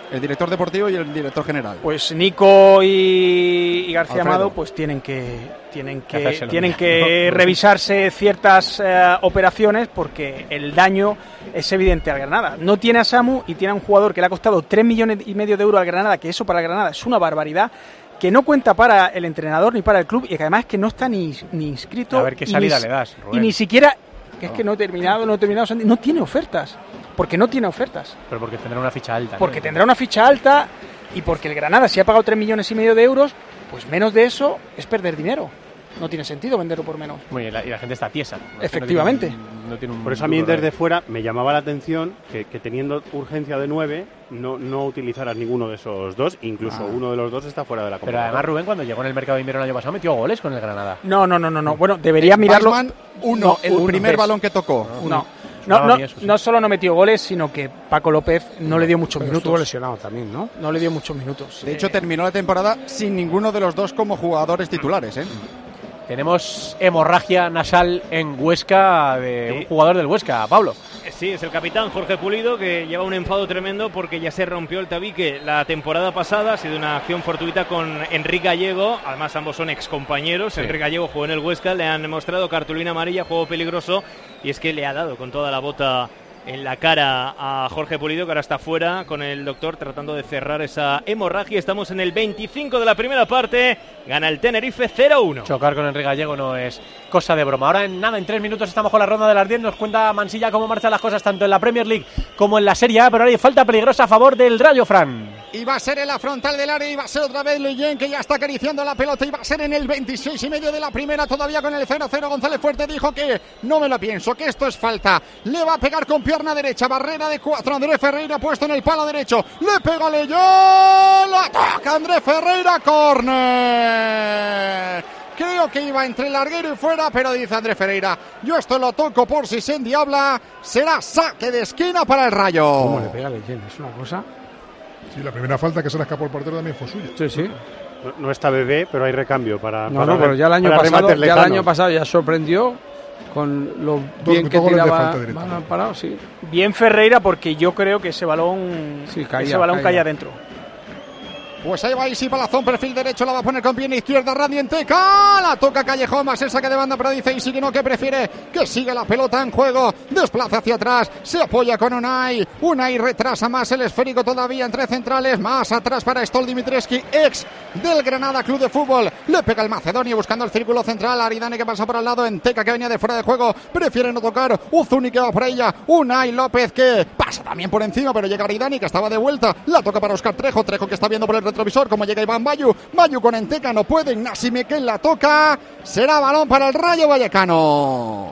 S2: el director deportivo y el director general.
S7: Pues Nico y, y García
S2: Alfredo.
S7: Amado pues tienen que tienen que
S1: Hacérselo.
S7: tienen que revisarse ciertas eh, operaciones porque el daño es evidente al Granada. No tiene a Samu y tiene a un jugador que le ha costado tres millones y medio de euros al Granada, que eso para el Granada es una barbaridad, que no cuenta para el entrenador ni para el club y que además que no está ni, ni inscrito.
S1: A ver qué
S7: y
S1: salida
S7: ni,
S1: le das, Rubén.
S7: Y ni siquiera, que es que no he terminado, no he terminado, Santi, no tiene ofertas. Porque no tiene ofertas.
S1: Pero porque tendrá una ficha alta. ¿no?
S7: Porque tendrá una ficha alta y porque el Granada, si ha pagado tres millones y medio de euros, pues menos de eso es perder dinero. No tiene sentido venderlo por menos.
S1: Muy bien, la, y la gente está tiesa. ¿no?
S7: Efectivamente.
S1: No tiene, no tiene un
S8: Por eso a mí
S1: duro
S8: desde
S1: de-
S8: fuera me llamaba la atención que, que teniendo urgencia de nueve no, no utilizaras ninguno de esos dos, incluso
S2: Ah.
S8: uno de los dos está fuera de la
S1: Pero
S8: convocatoria.
S1: además Rubén, cuando llegó en el mercado de invierno el año pasado, metió goles con el Granada.
S7: No, no, no, no, no. Bueno, debería mirarlo.
S2: Weissman, uno,
S7: No,
S2: el
S7: uno,
S2: primer
S7: ves.
S2: balón que tocó.
S7: No,
S1: Sonaba
S7: no, no,
S1: a mí eso, sí.
S7: no solo no metió goles, sino que Paco López no le dio muchos
S6: Pero
S7: minutos.
S6: estuvo lesionado también, ¿no?
S7: No le dio muchos minutos.
S2: De hecho,
S7: Eh,
S2: terminó la temporada sin ninguno de los dos como jugadores titulares, ¿eh?
S1: Tenemos hemorragia nasal en Huesca de
S3: Sí.
S1: un jugador del Huesca, Pablo.
S3: Sí, es el capitán Jorge Pulido, que lleva un enfado tremendo porque ya se rompió el tabique la temporada pasada. Ha sido una acción fortuita con Enrique Gallego. Además, ambos son excompañeros.
S1: Sí.
S3: Enrique Gallego jugó en el Huesca, le han mostrado cartulina amarilla, juego peligroso. Y es que le ha dado con toda la bota en la cara a Jorge Pulido, que ahora está fuera con el doctor tratando de cerrar esa hemorragia. Estamos en el veinticinco de la primera parte. Gana el Tenerife cero uno.
S1: Chocar con Enrique Gallego no es cosa de broma. Ahora en nada, en tres minutos estamos con la ronda de las diez. Nos cuenta Mansilla cómo marchan las cosas tanto en la Premier League como en la Serie A. Pero ahora hay falta peligrosa a favor del Rayo, Fran.
S2: Y va a ser en la frontal del área y va a ser otra vez Leyen, que ya está acariciando la pelota, y va a ser en el veintiséis y medio de la primera, todavía con el cero cero. González Fuerte dijo que no me lo pienso, que esto es falta. Le va a pegar con pierna derecha, barrera de cuatro. Andrés Ferreira puesto en el palo derecho. Le pega Leyen, lo ataca Andrés Ferreira, córner. Creo que iba entre larguero y fuera, pero dice Andrés Ferreira, yo esto lo toco por si se endiabla. Será saque de esquina para el Rayo.
S6: ¿Cómo le pega a Leyen? Es una cosa.
S10: Sí, la primera falta que se le escapó el portero también fue suya.
S6: Sí, sí.
S8: No, no está Bebé, pero hay recambio para.
S6: No,
S8: para
S6: no, pero ya el año
S8: para
S6: pasado,
S8: remates
S6: ya el
S8: lejanos.
S6: año pasado ya sorprendió con lo bien
S10: dos
S6: que
S10: goles de
S6: tiraba.
S10: falta directamente.
S6: Balón parado, sí.
S7: Bien Ferreira, porque yo creo que ese balón,
S6: Sí, caía,
S7: ese balón
S6: caía.
S7: caía dentro.
S2: Pues ahí va Isi Palazón, perfil derecho, la va a poner con pierna izquierda, Randy Enteca, la toca Callejón, más el saque de banda, pero dice Isi que no, que prefiere que siga la pelota en juego, desplaza hacia atrás, se apoya con Unai, Unai retrasa más el esférico todavía entre centrales, más atrás para Stol Dimitreski, ex del Granada Club de Fútbol, le pega el Macedonio buscando el círculo central, Aridane que pasa por al lado, Enteca que venía de fuera de juego, prefiere no tocar, Uzuni que va por ella, Unai López que pasa también por encima, pero llega Aridane que estaba de vuelta, la toca para Oscar Trejo, Trejo que está viendo por el retrovisor como llega Iván Bayu, Bayu con Enteca no puede, Ignasi Miquel la toca, será balón para el Rayo Vallecano.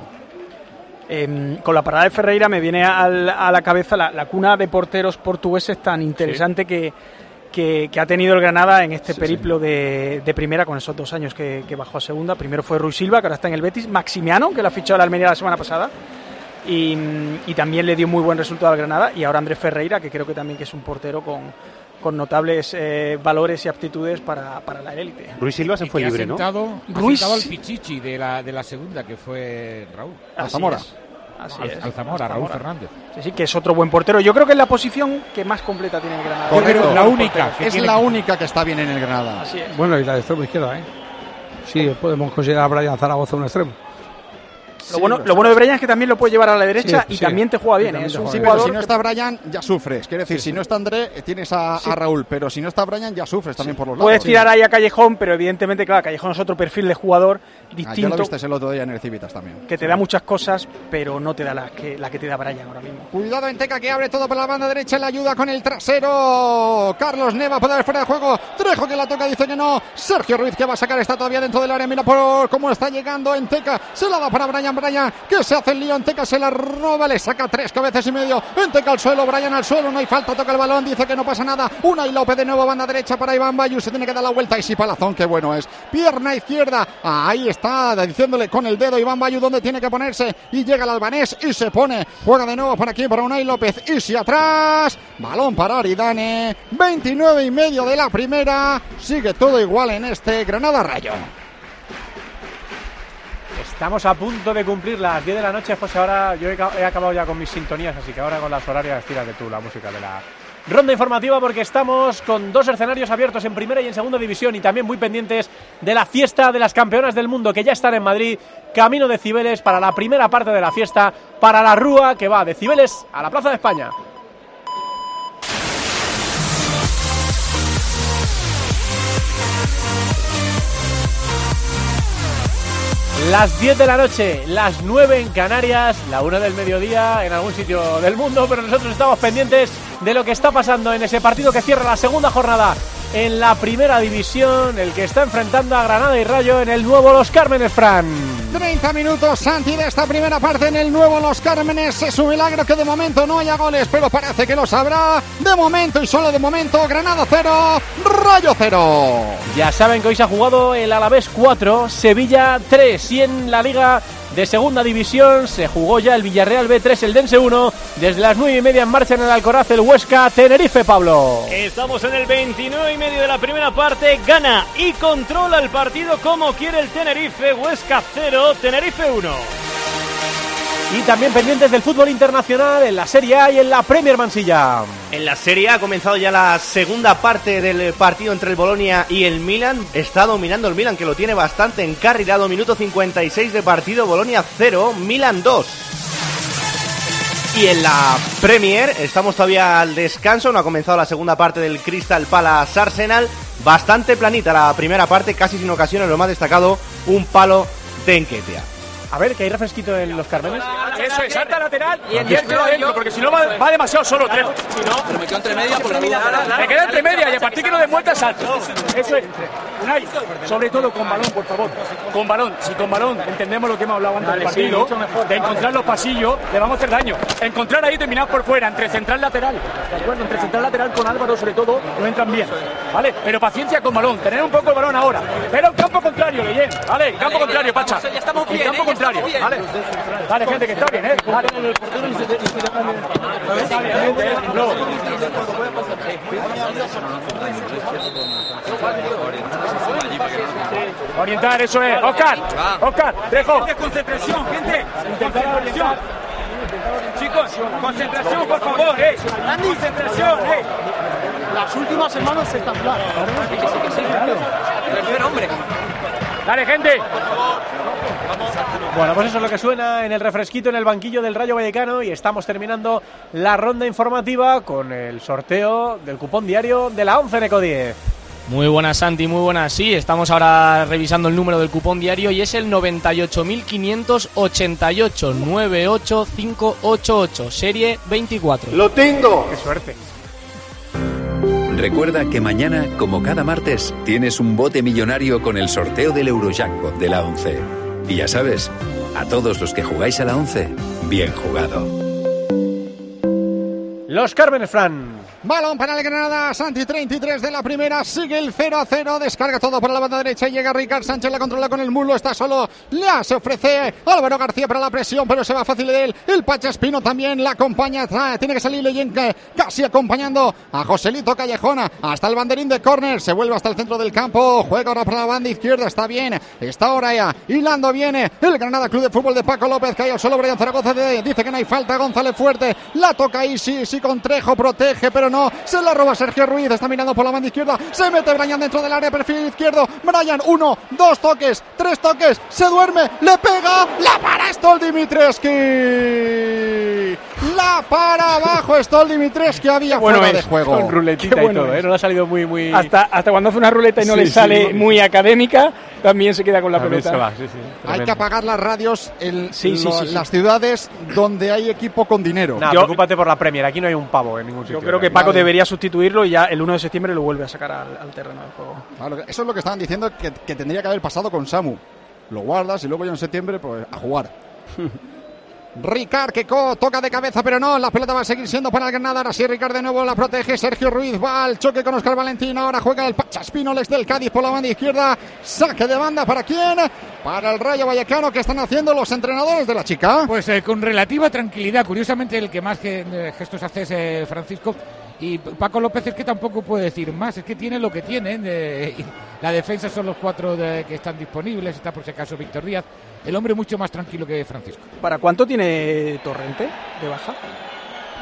S7: Eh, con la parada de Ferreira me viene al, a la cabeza la, la cuna de porteros portugueses tan interesante sí. que, que, que ha tenido el Granada en este sí, periplo sí. De, de primera, con esos dos años que, que bajó a segunda. Primero fue Rui Silva, que ahora está en el Betis, Maximiano, que lo ha fichado la Almería la semana pasada, y, y también le dio muy buen resultado al Granada, y ahora Andrés Ferreira, que creo que también que es un portero con con notables eh, valores y aptitudes para, para la élite.
S8: Ruiz Silva se fue libre, ¿no?
S9: Ruiz al Pichichi de la, de la segunda, que fue Raúl.
S2: Al Zamora.
S7: Así
S9: al,
S7: es.
S9: al Zamora, Raúl Fernández.
S7: Sí, sí, que es otro buen portero. Yo creo que es la posición que más completa tiene el Granada.
S2: Correcto.
S9: La única.
S2: Es
S9: tiene...
S2: la única que está bien en el Granada.
S7: Así es.
S6: Bueno, y la de extremo izquierda, ¿eh? Sí, podemos considerar a Brian Zaragoza un extremo.
S7: Lo bueno, lo bueno de Brian es que también lo puede llevar a la derecha
S6: sí,
S7: y
S6: sí.
S7: también te juega bien. ¿eh? Es un
S2: sí,
S7: jugador
S2: pero si no está Brian, ya sufres. Quiere decir,
S6: sí,
S2: si
S6: sí.
S2: no está André, tienes a, sí. a Raúl. Pero si no está Brian, ya sufres también por los lados.
S7: Puedes tirar ahí a Callejón, pero evidentemente, claro, Callejón es otro perfil de jugador distinto.
S2: Ah, ya lo viste el otro día en el Civitas también.
S7: Que te da muchas cosas, pero no te da la que, la que te da Brian ahora mismo.
S2: Cuidado Enteca, que abre todo por la banda derecha, le ayuda con el trasero. Carlos Neva puede haber fuera de juego. Trejo que la toca, dice que no. Sergio Ruiz que va a sacar, está todavía dentro del área. Mira por cómo está llegando Enteca. Se la da para Brian. Brian que se hace el lío. Enteca se la roba, le saca tres cabezas y medio. Enteca al suelo, Brian al suelo. No hay falta, toca el balón, dice que no pasa nada. Unai López de nuevo, banda derecha para Iván Bayu. Se tiene que dar la vuelta. Y si Palazón, qué bueno es. Pierna izquierda. Ahí está, diciéndole con el dedo Iván Bayu dónde tiene que ponerse. Y llega el albanés y se pone. Juega de nuevo para aquí, para Unai López. Y si atrás. Balón para Aridane. veintinueve y medio de la primera. Sigue todo igual en este Granada Rayo.
S1: Estamos a punto de cumplir las diez de la noche, José. Ahora yo he, he acabado ya con mis sintonías, así que ahora con las horarias tírate tú la música de la ronda informativa porque estamos con dos escenarios abiertos en primera y en segunda división y también muy pendientes de la fiesta de las campeonas del mundo que ya están en Madrid, camino de Cibeles para la primera parte de la fiesta, para la Rúa que va de Cibeles a la Plaza de España. Las diez de la noche, las nueve en Canarias, la una del mediodía en algún sitio del mundo, pero nosotros estamos pendientes de lo que está pasando en ese partido que cierra la segunda jornada en la primera división, el que está enfrentando a Granada y Rayo en el nuevo Los Cármenes, Fran.
S2: treinta minutos, Santi, de esta primera parte en el nuevo Los Cármenes. Es un milagro que de momento no haya goles, pero parece que los habrá. De momento y solo de momento, Granada cero, Rayo cero.
S1: Ya saben que hoy se ha jugado el Alavés cuatro, Sevilla tres, y en la Liga de Segunda División se jugó ya el Villarreal B tres, el Dense uno. Desde las nueve y media en marcha en el Alcoraz el Huesca Tenerife, Pablo.
S3: Estamos en el veintinueve y medio de la primera parte. Gana y controla el partido como quiere el Tenerife. Huesca cero, Tenerife uno.
S1: Y también pendientes del fútbol internacional en la Serie A y en la Premier, Mansilla.
S4: En la Serie A ha comenzado ya la segunda parte del partido entre el Bolonia y el Milan. Está dominando el Milan, que lo tiene bastante encarrilado. Minuto cincuenta y seis de partido, Bolonia cero, Milan dos. Y en la Premier estamos todavía al descanso. No ha comenzado la segunda parte del Crystal Palace Arsenal. Bastante planita la primera parte, casi sin ocasiones. Lo más destacado, un palo de Nketiah.
S1: A ver, que hay refresquito en Los Cármenes.
S12: Eso es, salta lateral y entra adentro, porque si no va, va demasiado solo, Trejo. Si no, pero me quedo entre media por la duda. Me quedo entre media y a partir que no demuestra salto. Eso es. Unai, sobre todo con balón, por favor. Con balón. Si con balón entendemos lo que hemos hablado antes del partido, de encontrar los pasillos, le vamos a hacer daño. Encontrar ahí terminados por fuera, entre central y lateral. De acuerdo, entre central y lateral con Álvaro, sobre todo, no entran bien. ¿Vale? Pero paciencia con balón, tener un poco el balón ahora. Pero en campo contrario, Leyen. ¿Vale? En campo contrario, Pacha. Ya estamos bien, en campo contrario. Vale, vale, gente, que está bien, ¿eh? Vale. Orientar, eso es. Oscar, Oscar, Trejo. Concentración, gente. Concentración. Chicos, concentración, por favor, eh. Concentración, eh.
S13: Las últimas semanas espectacular.
S12: Sí, sí, sí, claro. Pero, hombre. Dale, gente.
S1: Bueno, pues eso es lo que suena en el refresquito en el banquillo del Rayo Vallecano y estamos terminando la ronda informativa con el sorteo del cupón diario de la once Neco diez.
S11: Muy buenas, Santi, muy buenas. Sí, estamos ahora revisando el número del cupón diario y es el noventa y ocho mil quinientos ochenta y ocho, noventa y ocho mil quinientos ochenta y ocho, serie veinticuatro.
S10: ¡Lo tengo!
S1: ¡Qué suerte!
S14: Recuerda que mañana, como cada martes, tienes un bote millonario con el sorteo del Eurojackpot de la once. Y ya sabes, a todos los que jugáis a la once, bien jugado.
S1: Los Cármenes, Fran.
S2: Balón para el Granada, Santi, treinta y tres de la primera, sigue el cero a cero, descarga todo por la banda derecha, llega Ricard Sánchez, la controla con el muslo, está solo, le se ofrece Álvaro García para la presión, pero se va fácil de él, el Pacha Espino también la acompaña, tiene que salir Leyen casi acompañando a Joselito Callejona, hasta el banderín de córner, se vuelve hasta el centro del campo, juega ahora para la banda izquierda, está bien, está ahora ya, hilando viene el Granada Club de Fútbol de Paco López, cayó solo Brian Zaragoza, de, dice que no hay falta, González Fuerte, la toca ahí, sí, sí, con Trejo, protege, pero no, se la roba Sergio Ruiz, está mirando por la banda izquierda, se mete Brian dentro del área, perfil izquierdo, Brian, uno, dos toques, tres toques, se duerme, le pega, la para Stol Dimitreski, la para abajo Stol Dimitreski, había
S7: bueno
S2: fuera
S7: es,
S2: de juego.
S1: Con ruletita
S7: bueno
S1: y todo, ¿eh? No le ha salido muy, muy...
S7: Hasta, hasta cuando hace una ruleta y no
S1: sí,
S7: le sale
S1: sí,
S7: muy académica, también se queda con la
S1: también
S7: pelota.
S1: Se va, sí, sí.
S2: Hay que apagar las radios en
S7: sí, sí,
S2: lo,
S7: sí, sí.
S2: las ciudades donde hay equipo con dinero.
S1: Nah,
S7: Yo,
S1: preocúpate por la Premier, aquí no hay un pavo en ningún sitio.
S7: Yo creo que Paco vale. debería sustituirlo y ya el uno de septiembre lo vuelve a sacar al, al terreno del juego.
S2: Claro, eso es lo que estaban diciendo que, que tendría que haber pasado con Samu. Lo guardas y luego ya en septiembre pues a jugar. Ricard que co, toca de cabeza, pero no, la pelota va a seguir siendo para el Granada. Ahora sí, Ricard de nuevo la protege. Sergio Ruiz va al choque con Óscar Valentín. Ahora juega el Pachaspinoles del Cádiz por la banda izquierda. Saque de banda para quién? Para el Rayo Vallecano. ¿Qué están haciendo los entrenadores de la chica?
S9: Pues eh, con relativa tranquilidad. Curiosamente, el que más que, gestos hace es eh, Francisco. Y Paco López es que tampoco puede decir más, es que tiene lo que tiene. Eh, la defensa son los cuatro de, que están disponibles, está por si acaso Víctor Díaz. El hombre mucho más tranquilo que Francisco.
S7: ¿Para cuánto tiene Torrente de baja?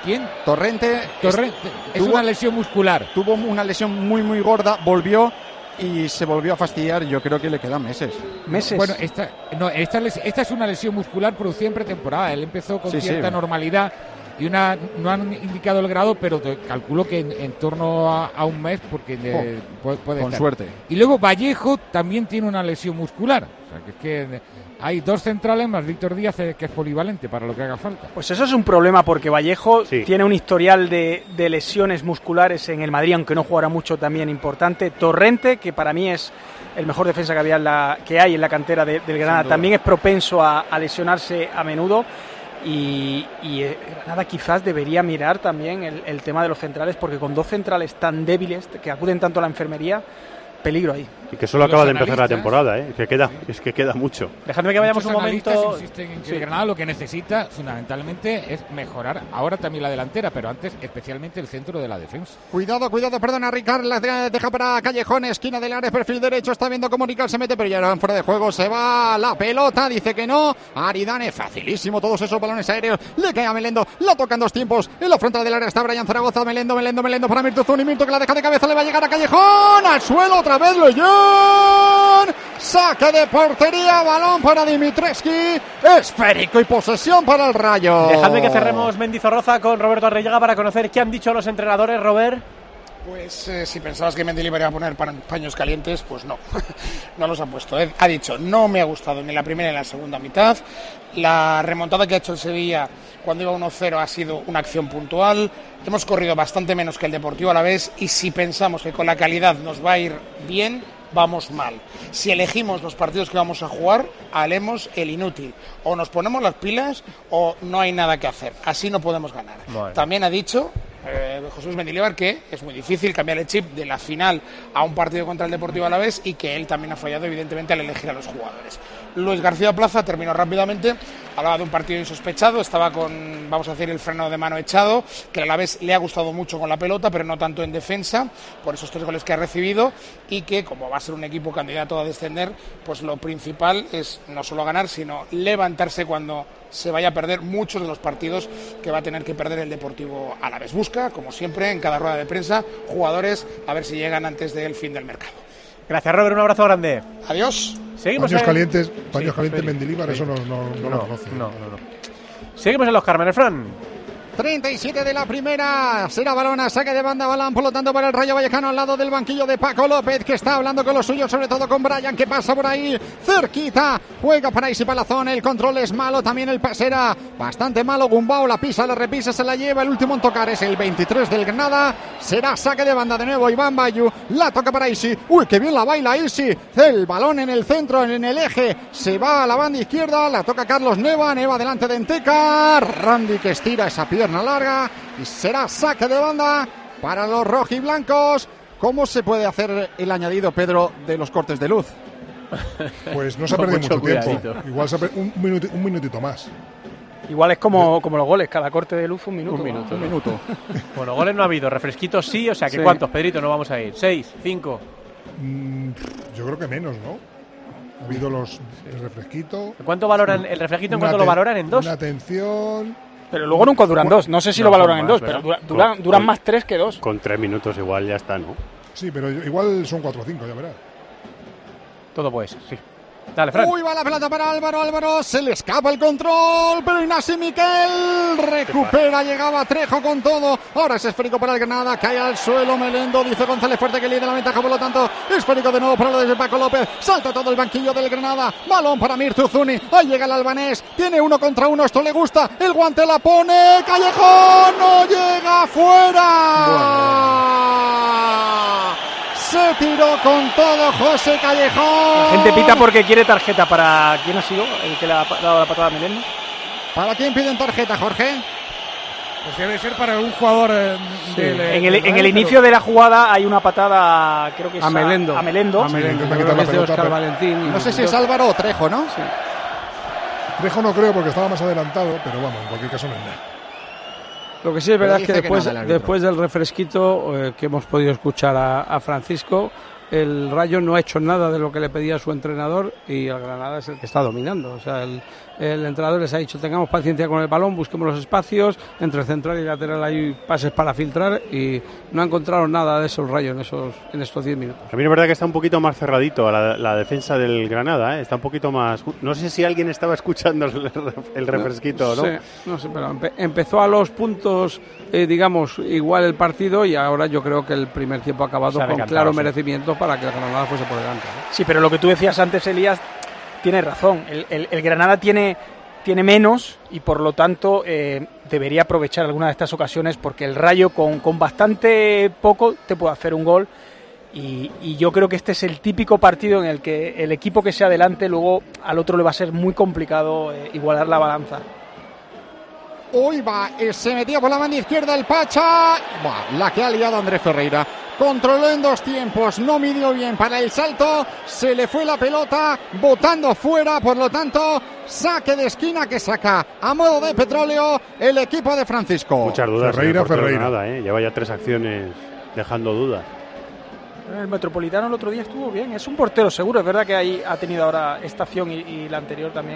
S9: ¿Quién?
S2: Torrente.
S9: Torrente. Es, es tuvo, una lesión muscular.
S2: Tuvo una lesión muy, muy gorda, volvió y se volvió a fastidiar. Yo creo que le quedan meses.
S9: ¿Meses? Bueno, esta, no, esta, esta es una lesión muscular producida en pretemporada. Él empezó con sí, cierta sí. normalidad y una no han indicado el grado, pero te calculo que en, en torno a, a un mes, porque oh, le, puede, puede
S2: con
S9: estar.
S2: Suerte.
S9: Y luego Vallejo también tiene una lesión muscular. O sea, que es que hay dos centrales más Víctor Díaz, que es polivalente para lo que haga falta.
S7: Pues eso es un problema, porque Vallejo sí. tiene un historial de, de lesiones musculares en el Madrid, aunque no jugará mucho, también importante. Torrente, que para mí es el mejor defensa que, había en la, que hay en la cantera de, del Granada, también es propenso a, a lesionarse a menudo. Y, y Granada quizás debería mirar también el, el tema de los centrales, porque con dos centrales tan débiles que acuden tanto a la enfermería, peligro ahí.
S8: Y que solo acaba de empezar la temporada, ¿eh? que queda, es que queda mucho.
S9: Dejadme que vayamos un momento. Insisten en que sí. Granada lo que necesita fundamentalmente es mejorar ahora también la delantera, pero antes especialmente el centro de la defensa.
S2: Cuidado, cuidado, perdona, Ricard, la deja para Callejón, esquina del área, perfil derecho, está viendo cómo Ricard se mete, pero ya no, fuera de juego, se va la pelota, dice que no. Aridane, facilísimo, todos esos balones aéreos, le cae a Melendo, la tocan dos tiempos, en la frontal del área está Brian Zaragoza, Melendo, Melendo, Melendo para Mirto Zuni, Mirto que la deja de cabeza, le va a llegar a Callejón, al suelo otra vez, lo lleva. Saque de portería, balón para Dimitrescu, esférico y posesión para el Rayo.
S1: Dejadme que cerremos Mendizorroza con Roberto Arrellaga para conocer qué han dicho los entrenadores, Robert.
S15: Pues eh, si pensabas que Mendilibar iba a poner paños calientes, pues no, no los ha puesto. Eh. Ha dicho, no me ha gustado ni la primera ni la segunda mitad. La remontada que ha hecho el Sevilla cuando iba uno cero ha sido una acción puntual. Hemos corrido bastante menos que el Deportivo Alavés y si pensamos que con la calidad nos va a ir bien, vamos mal. Si elegimos los partidos que vamos a jugar, haremos el inútil. O nos ponemos las pilas o no hay nada que hacer. Así no podemos ganar. Bueno. También ha dicho eh, José Luis Mendilibar que es muy difícil cambiar el chip de la final a un partido contra el Deportivo Alavés y que él también ha fallado evidentemente al elegir a los jugadores. Luis García Plaza terminó rápidamente, hablaba de un partido insospechado, estaba con, vamos a decir, el freno de mano echado, que a la vez le ha gustado mucho con la pelota, pero no tanto en defensa, por esos tres goles que ha recibido, y que como va a ser un equipo candidato a descender, pues lo principal es no solo ganar, sino levantarse cuando se vaya a perder muchos de los partidos que va a tener que perder el Deportivo Alavés. Busca, como siempre, en cada rueda de prensa, jugadores, a ver si llegan antes del fin del mercado.
S1: Gracias, Robert, un abrazo grande.
S15: Adiós.
S10: Seguimos paños en... calientes, paños sí, calientes Mendilibar, sí. Eso no, no, no, no lo conoce.
S1: No, no, no. Seguimos en los Cármenes, Fran.
S2: treinta y siete de la primera, será balón a saque de banda, balón por lo tanto para el Rayo Vallecano al lado del banquillo de Paco López, que está hablando con los suyos, sobre todo con Brian, que pasa por ahí, cerquita, juega para Isi Palazón, el control es malo, también el pase era bastante malo, Gumbau la pisa, la repisa, se la lleva, el último en tocar es el veintitrés del Granada, será saque de banda de nuevo, Iván Bayu, la toca para Isi, uy, que bien la baila Isi, el balón en el centro, en el eje, se va a la banda izquierda, la toca Carlos Neva, Neva delante de Enteca, Randy que estira esa pierna larga y será saque de banda para los rojiblancos. ¿Cómo se puede hacer el añadido, Pedro, de los cortes de luz?
S10: Pues no se ha perdido mucho, mucho tiempo. Igual se ha perdido un, minuti, un minutito más.
S7: Igual es como, como los goles, cada corte de luz un minuto.
S1: Un minuto.
S7: Un minuto.
S1: Bueno, goles no ha habido, refresquitos sí, o sea que sí. ¿Cuántos, Pedrito, no vamos a ir? ¿Seis? ¿Cinco?
S10: Mm, yo creo que menos, ¿no? Ha habido los el refresquito.
S1: ¿Cuánto valoran el refresquito? ¿En cuánto lo valoran? ¿En dos?
S10: Una atención.
S7: Pero luego nunca duran dos. No sé si no, lo valoran en dos, pero dura, duran, duran con, más tres que dos.
S8: Con tres minutos igual ya está, ¿no?
S10: Sí, pero igual son cuatro o cinco, ya verás.
S1: Todo puede ser, sí. Dale, Fran.
S2: Uy, va la pelota para Álvaro, Álvaro, se le escapa el control, pero Ignasi Miquel recupera, llegaba Trejo con todo, ahora es esférico para el Granada, cae al suelo Melendo, dice González Fuerte que lidera la ventaja, por lo tanto, esférico de nuevo para lo de Paco López, salta todo el banquillo del Granada, balón para Mirtu Zuni, ahí llega el albanés, tiene uno contra uno, esto le gusta, el guante la pone, Callejón, no llega fuera. Bueno. Se tiró con todo José Callejón.
S7: La gente pita porque quiere tarjeta. ¿Para quién ha sido el que le ha dado la patada a Melendo?
S2: ¿Para quién piden tarjeta, Jorge?
S9: Pues debe ser para algún jugador eh,
S7: sí. del, en el, del en el inicio pero... de la jugada hay una patada, creo que es
S6: a Melendo.
S7: A, a Melendo.
S6: A Melendo.
S10: Sí, creo que es de
S6: Oscar Valentín.
S2: No sé si es Álvaro o Trejo, ¿no?
S6: Sí.
S10: Trejo no creo porque estaba más adelantado, pero vamos, en cualquier caso no es nada.
S6: Lo que sí es verdad es que después, que después del refresquito eh, que hemos podido escuchar a, a Francisco, el Rayo no ha hecho nada de lo que le pedía su entrenador y el Granada es el que está dominando. O sea, el, el entrenador les ha dicho, tengamos paciencia con el balón, busquemos los espacios, entre central y lateral hay pases para filtrar y no ha encontrado nada de eso el Rayo en, esos, en estos diez minutos.
S8: A mí es verdad que está un poquito más cerradito la, la defensa del Granada, ¿eh? Está un poquito más... No sé si alguien estaba escuchando el, el refresquito, ¿no?
S6: Sí, no sé, pero empe- empezó a los puntos, eh, digamos, igual el partido y ahora yo creo que el primer tiempo ha acabado con claro sí. merecimiento para que el Granada fuese por delante, ¿eh?
S7: Sí, pero lo que tú decías antes, Elías, tiene razón. El, el, el Granada tiene, tiene menos y por lo tanto eh, debería aprovechar alguna de estas ocasiones porque el Rayo con, con bastante poco te puede hacer un gol y, y yo creo que este es el típico partido en el que el equipo que sea adelante luego al otro le va a ser muy complicado eh, igualar la balanza.
S2: Uy, va, se metió por la banda izquierda el Pacha. Buah, la que ha liado Andrés Ferreira. Controló en dos tiempos, no midió bien para el salto, se le fue la pelota, botando fuera, por lo tanto, saque de esquina que saca a modo de petróleo el equipo de Francisco.
S8: Muchas dudas.
S10: Ferreira, Ferreira.
S8: Nada, ¿eh? Lleva ya tres acciones dejando dudas.
S7: El Metropolitano el otro día estuvo bien, es un portero seguro, es verdad que ahí ha tenido ahora esta acción y, y la anterior también.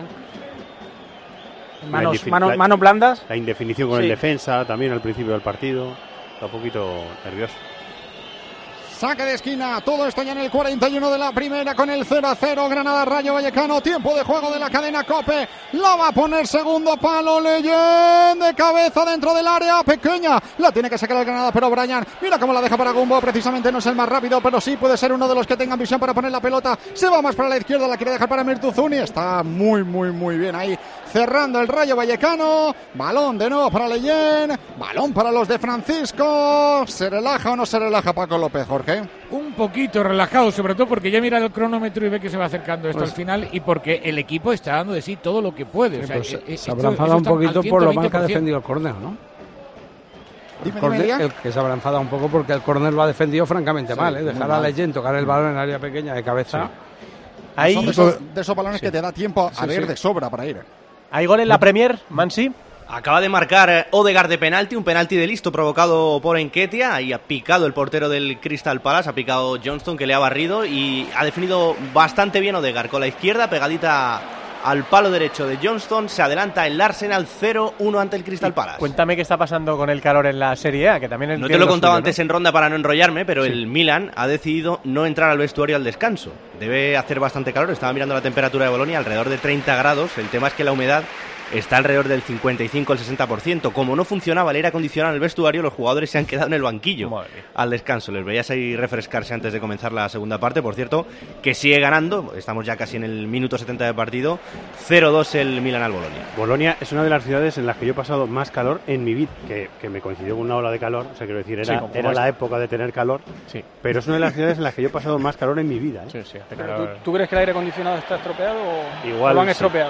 S7: Manos,
S8: indefi-
S7: manos,
S8: la,
S7: manos blandas.
S8: La indefinición con sí. el defensa también al principio del partido. Está un poquito nervioso.
S2: Saque de esquina, todo esto ya en el cuarenta y uno de la primera con el cero a cero, Granada Rayo Vallecano, tiempo de juego de la cadena COPE, la va a poner segundo palo, Leyen de cabeza dentro del área pequeña, la tiene que sacar el Granada, pero Brian, mira cómo la deja para Gumbo, precisamente no es el más rápido, pero sí puede ser uno de los que tengan visión para poner la pelota, se va más para la izquierda, la quiere dejar para Mirtuzuni, está muy muy muy bien ahí, cerrando el Rayo Vallecano, balón de nuevo para Leyen, balón para los de Francisco, ¿se relaja o no se relaja Paco López, Jorge?
S9: Un poquito relajado, sobre todo porque ya mira el cronómetro y ve que se va acercando esto
S6: pues,
S9: al final y porque el equipo está dando de sí todo lo que puede.
S6: Sí,
S9: o sea,
S6: pues,
S9: eh,
S6: se habrá enfadado un poquito por lo mal que ha defendido el córner, ¿no? El,
S2: Dime,
S6: córner,
S2: dime,
S6: el que se habrá enfadado un poco porque el córner lo ha defendido francamente sí, mal, ¿eh? Dejar a Leyen tocar el balón en área pequeña de cabeza.
S2: Sí. Ahí, Son de, esos, de esos balones sí. que te da tiempo a sí, ver sí. de sobra para ir.
S1: ¿Hay gol en la Premier, Mansi?
S4: Acaba de marcar Odegaard de penalti, un penalti de listo provocado por Nketiah y ha picado el portero del Crystal Palace, ha picado Johnston que le ha barrido y ha definido bastante bien Odegaard con la izquierda pegadita al palo derecho de Johnston, se adelanta el Arsenal cero uno ante el Crystal Palace.
S1: Cuéntame qué está pasando con el calor en la Serie A, que también
S4: no te lo he contado
S1: suyo,
S4: antes
S1: ¿no?
S4: en ronda para no enrollarme, pero sí. el Milan ha decidido no entrar al vestuario al descanso. Debe hacer bastante calor, estaba mirando la temperatura de Bolonia, alrededor de treinta grados, el tema es que la humedad está alrededor del cincuenta y cinco al sesenta por ciento. Como no funcionaba el aire acondicionado en el vestuario, los jugadores se han quedado en el banquillo al descanso. Les veías ahí refrescarse antes de comenzar la segunda parte. Por cierto, que sigue ganando. Estamos ya casi en el minuto setenta de partido. cero dos el Milan al Bolonia.
S8: Bolonia es una de las ciudades en las que yo he pasado más calor en mi vida. Que, que me coincidió con una ola de calor. O sea, quiero decir, era, sí, era la época de tener calor.
S1: Sí.
S8: Pero es una de las ciudades en las que yo he pasado más calor en mi vida, ¿eh?
S1: Sí, sí, hace
S7: calor. ¿Tú, ¿Tú crees que el aire acondicionado está estropeado o,
S8: Igual,
S7: o lo han
S8: sí.
S7: estropeado?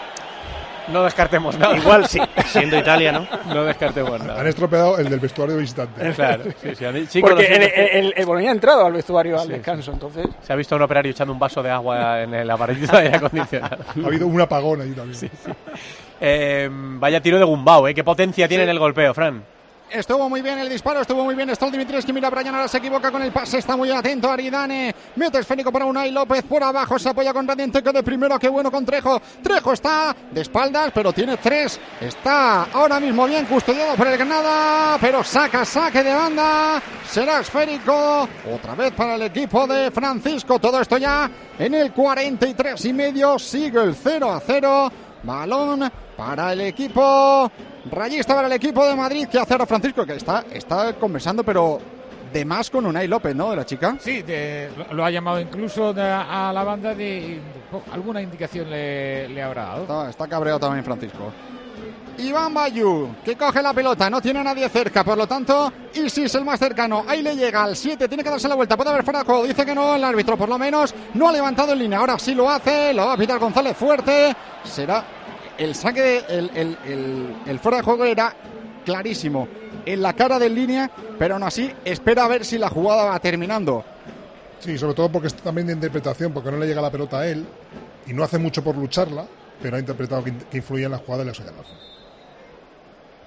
S1: No descartemos nada.
S8: Igual sí.
S4: Siendo Italia, ¿no?
S1: No descartemos nada.
S10: Han estropeado el del vestuario de visitantes.
S1: Claro. Sí, sí, sí,
S7: porque el, el, el Bolonia ha entrado al vestuario al sí, descanso, entonces...
S1: Se ha visto un operario echando un vaso de agua en el aparatito de aire acondicionado.
S10: Ha habido un apagón ahí también.
S1: Sí, sí. Eh, vaya tiro de Gumbau, ¿eh? Qué potencia tiene sí. en el golpeo, Fran.
S2: Estuvo muy bien el disparo, estuvo muy bien Stol Dimitrescu, mira Brian, ahora se equivoca con el pase, está muy atento Aridane, mete esférico para Unai López, por abajo se apoya con Radiante que de primero, qué bueno con Trejo, Trejo está de espaldas, pero tiene tres, está ahora mismo bien custodiado por el Granada, pero saca, saque de banda, será esférico, otra vez para el equipo de Francisco, todo esto ya en el cuarenta y tres y medio, sigue el cero a cero, balón para el equipo rayista, para el equipo de Madrid, que hace ahora Francisco, que está, está conversando, pero de más con Unai López, ¿no? De la chica.
S9: Sí, de, lo ha llamado incluso de, a la banda de, de alguna indicación le, le habrá dado.
S2: Está, está cabreado también Francisco. Iván Bayú, que coge la pelota, no tiene a nadie cerca, por lo tanto, Isi es el más cercano, ahí le llega al siete, tiene que darse la vuelta, puede haber fuera de juego, dice que no, el árbitro por lo menos no ha levantado en línea, ahora sí lo hace, lo va a pitar González fuerte, será el saque, de, el, el, el, el fuera de juego era clarísimo, en la cara del línea, pero aún así espera a ver si la jugada va terminando.
S10: Sí, sobre todo porque está también de interpretación, porque no le llega la pelota a él, y no hace mucho por lucharla, pero ha interpretado que, que influía en la jugada y le ha sacado.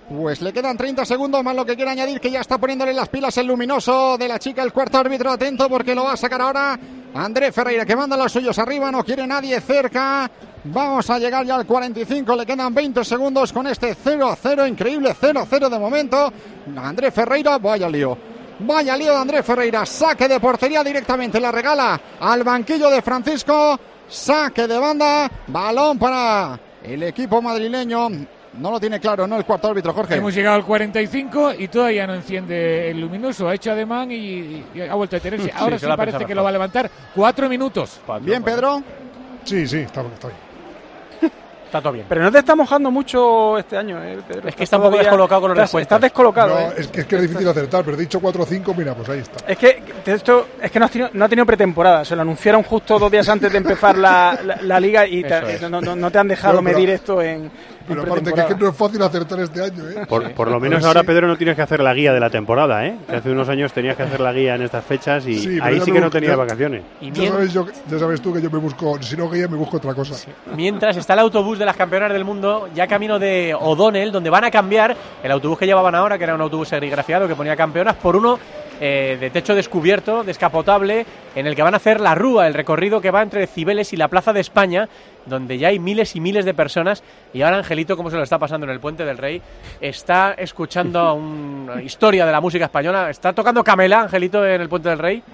S2: Pues le quedan treinta segundos más lo que quiere añadir, que ya está poniéndole las pilas el luminoso de la chica, el cuarto árbitro, atento porque lo va a sacar ahora André Ferreira, que manda los suyos arriba, no quiere nadie cerca. Vamos a llegar ya al cuarenta y cinco, le quedan veinte segundos con este cero a cero, increíble cero a cero de momento. André Ferreira, vaya lío, vaya lío de André Ferreira, saque de portería directamente, la regala al banquillo de Francisco, saque de banda, balón para el equipo madrileño. No lo tiene claro, ¿no? El cuarto árbitro, Jorge.
S9: Hemos llegado al cuarenta y cinco y todavía no enciende el luminoso. Ha hecho ademán y, y ha vuelto a tenerse. Ahora sí, sí parece que mejor. Lo va a levantar. Cuatro minutos.
S2: Bien, Pedro.
S10: Sí, sí, está, está bien.
S1: Está todo bien.
S7: Pero no te está mojando mucho este año, ¿eh, Pedro?
S1: Es que está un poco descolocado con los
S7: respuestas. Estás descolocado.
S10: No,
S7: ¿eh?
S10: es, que, es que es difícil acertar, pero he dicho cuatro o cinco, mira, pues ahí está.
S7: Es que esto es que no ha tenido, no ha tenido pretemporada. Se lo anunciaron justo dos días antes de empezar la, la, la liga y te, es. no, no, no te han dejado no, pero, medir esto en.
S10: Pero aparte que, es que no es fácil acertar este año, ¿eh?
S8: Por, por lo menos ahora, sí. Pedro, no tienes que hacer la guía de la temporada, ¿eh? Que hace unos años tenías que hacer la guía en estas fechas y sí, ahí sí que no tenía ya, vacaciones.
S10: Y ya, sabes yo, ya sabes tú que yo me busco, si no guía, me busco otra cosa. Sí.
S1: Mientras está el autobús de las campeonas del mundo, ya camino de O'Donnell, donde van a cambiar el autobús que llevaban ahora, que era un autobús serigrafiado que ponía campeonas, por uno eh, de techo descubierto, descapotable, en el que van a hacer la rúa, el recorrido que va entre Cibeles y la Plaza de España, donde ya hay miles y miles de personas. Y ahora Angelito, como se lo está pasando en el Puente del Rey, está escuchando una historia de la música española. Está tocando Camela, Angelito, en el Puente del Rey.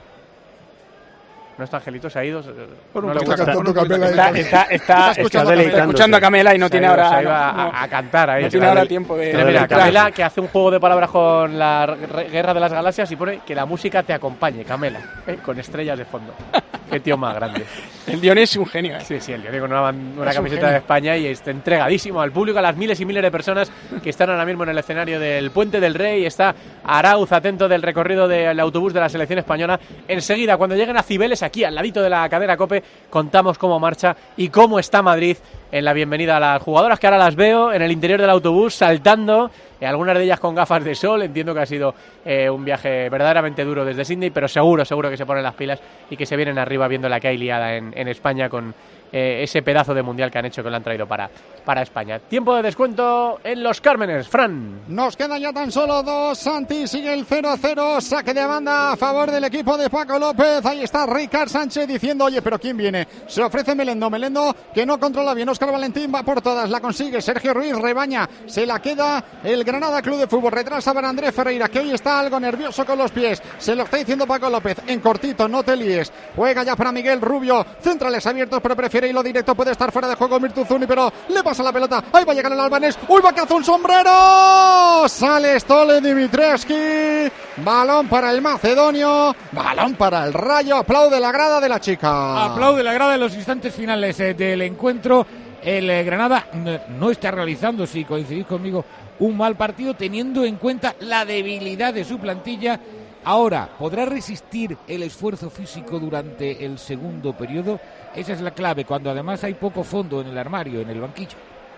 S1: No está Angelito, se ha ido.
S10: Bueno,
S1: no le
S10: está,
S1: gusta.
S10: cantando Camela
S7: está, está, está, está, escuchando, está escuchando a Camela y no se tiene ido, ahora
S1: se iba no, a, a cantar ahí.
S7: No tiene ahora tiempo de.
S1: Mira, mira, Camela, que hace un juego de palabras con la Guerra de las Galaxias y pone que la música te acompañe, Camela, ¿eh? Con estrellas de fondo. Qué tío más grande.
S7: El Dione es un genio, ¿eh?
S1: Sí, sí, el Dione con una, una camiseta de España y está entregadísimo al público, a las miles y miles de personas que están ahora mismo en el escenario del Puente del Rey. Está Arauz atento del recorrido del autobús de la selección española. Enseguida, cuando lleguen a Cibeles, aquí al ladito de la cadena COPE, contamos cómo marcha y cómo está Madrid en la bienvenida a las jugadoras, que ahora las veo en el interior del autobús saltando, eh, algunas de ellas con gafas de sol. Entiendo que ha sido eh, un viaje verdaderamente duro desde Sydney, pero seguro, seguro que se ponen las pilas y que se vienen arriba viendo la que hay liada en, en España con eh, ese pedazo de mundial que han hecho, que lo han traído para, para España. Tiempo de descuento en Los Cármenes, Fran.
S2: Nos quedan ya tan solo dos. Santi sigue el cero a cero, saque de banda a favor del equipo de Paco López. Ahí está Ricard Sánchez diciendo, oye, pero ¿quién viene? Se ofrece Melendo, Melendo que no controla bien. Óscar Valentín va por todas, la consigue Sergio Ruiz, rebaña, se la queda el Granada Club de Fútbol, retrasa para Andrés Ferreira, que hoy está algo nervioso con los pies, se lo está diciendo Paco López, en cortito, no te líes, juega ya para Miguel Rubio, centrales abiertos, pero prefiere hilo directo, puede estar fuera de juego Mirtuzuni, pero le pasa la pelota, ahí va a llegar el albanés, uy, va que hace un sombrero, sale Stole Dimitreski, balón para el macedonio, balón para el Rayo, aplaude la grada de la chica.
S9: Aplaude la grada en los instantes finales eh, del encuentro. El eh, Granada no, no está realizando, si coincidís conmigo, un mal partido, teniendo en cuenta la debilidad de su plantilla. Ahora, ¿podrá resistir el esfuerzo físico durante el segundo periodo? Esa es la clave, cuando además hay poco fondo en el armario, en el banquillo.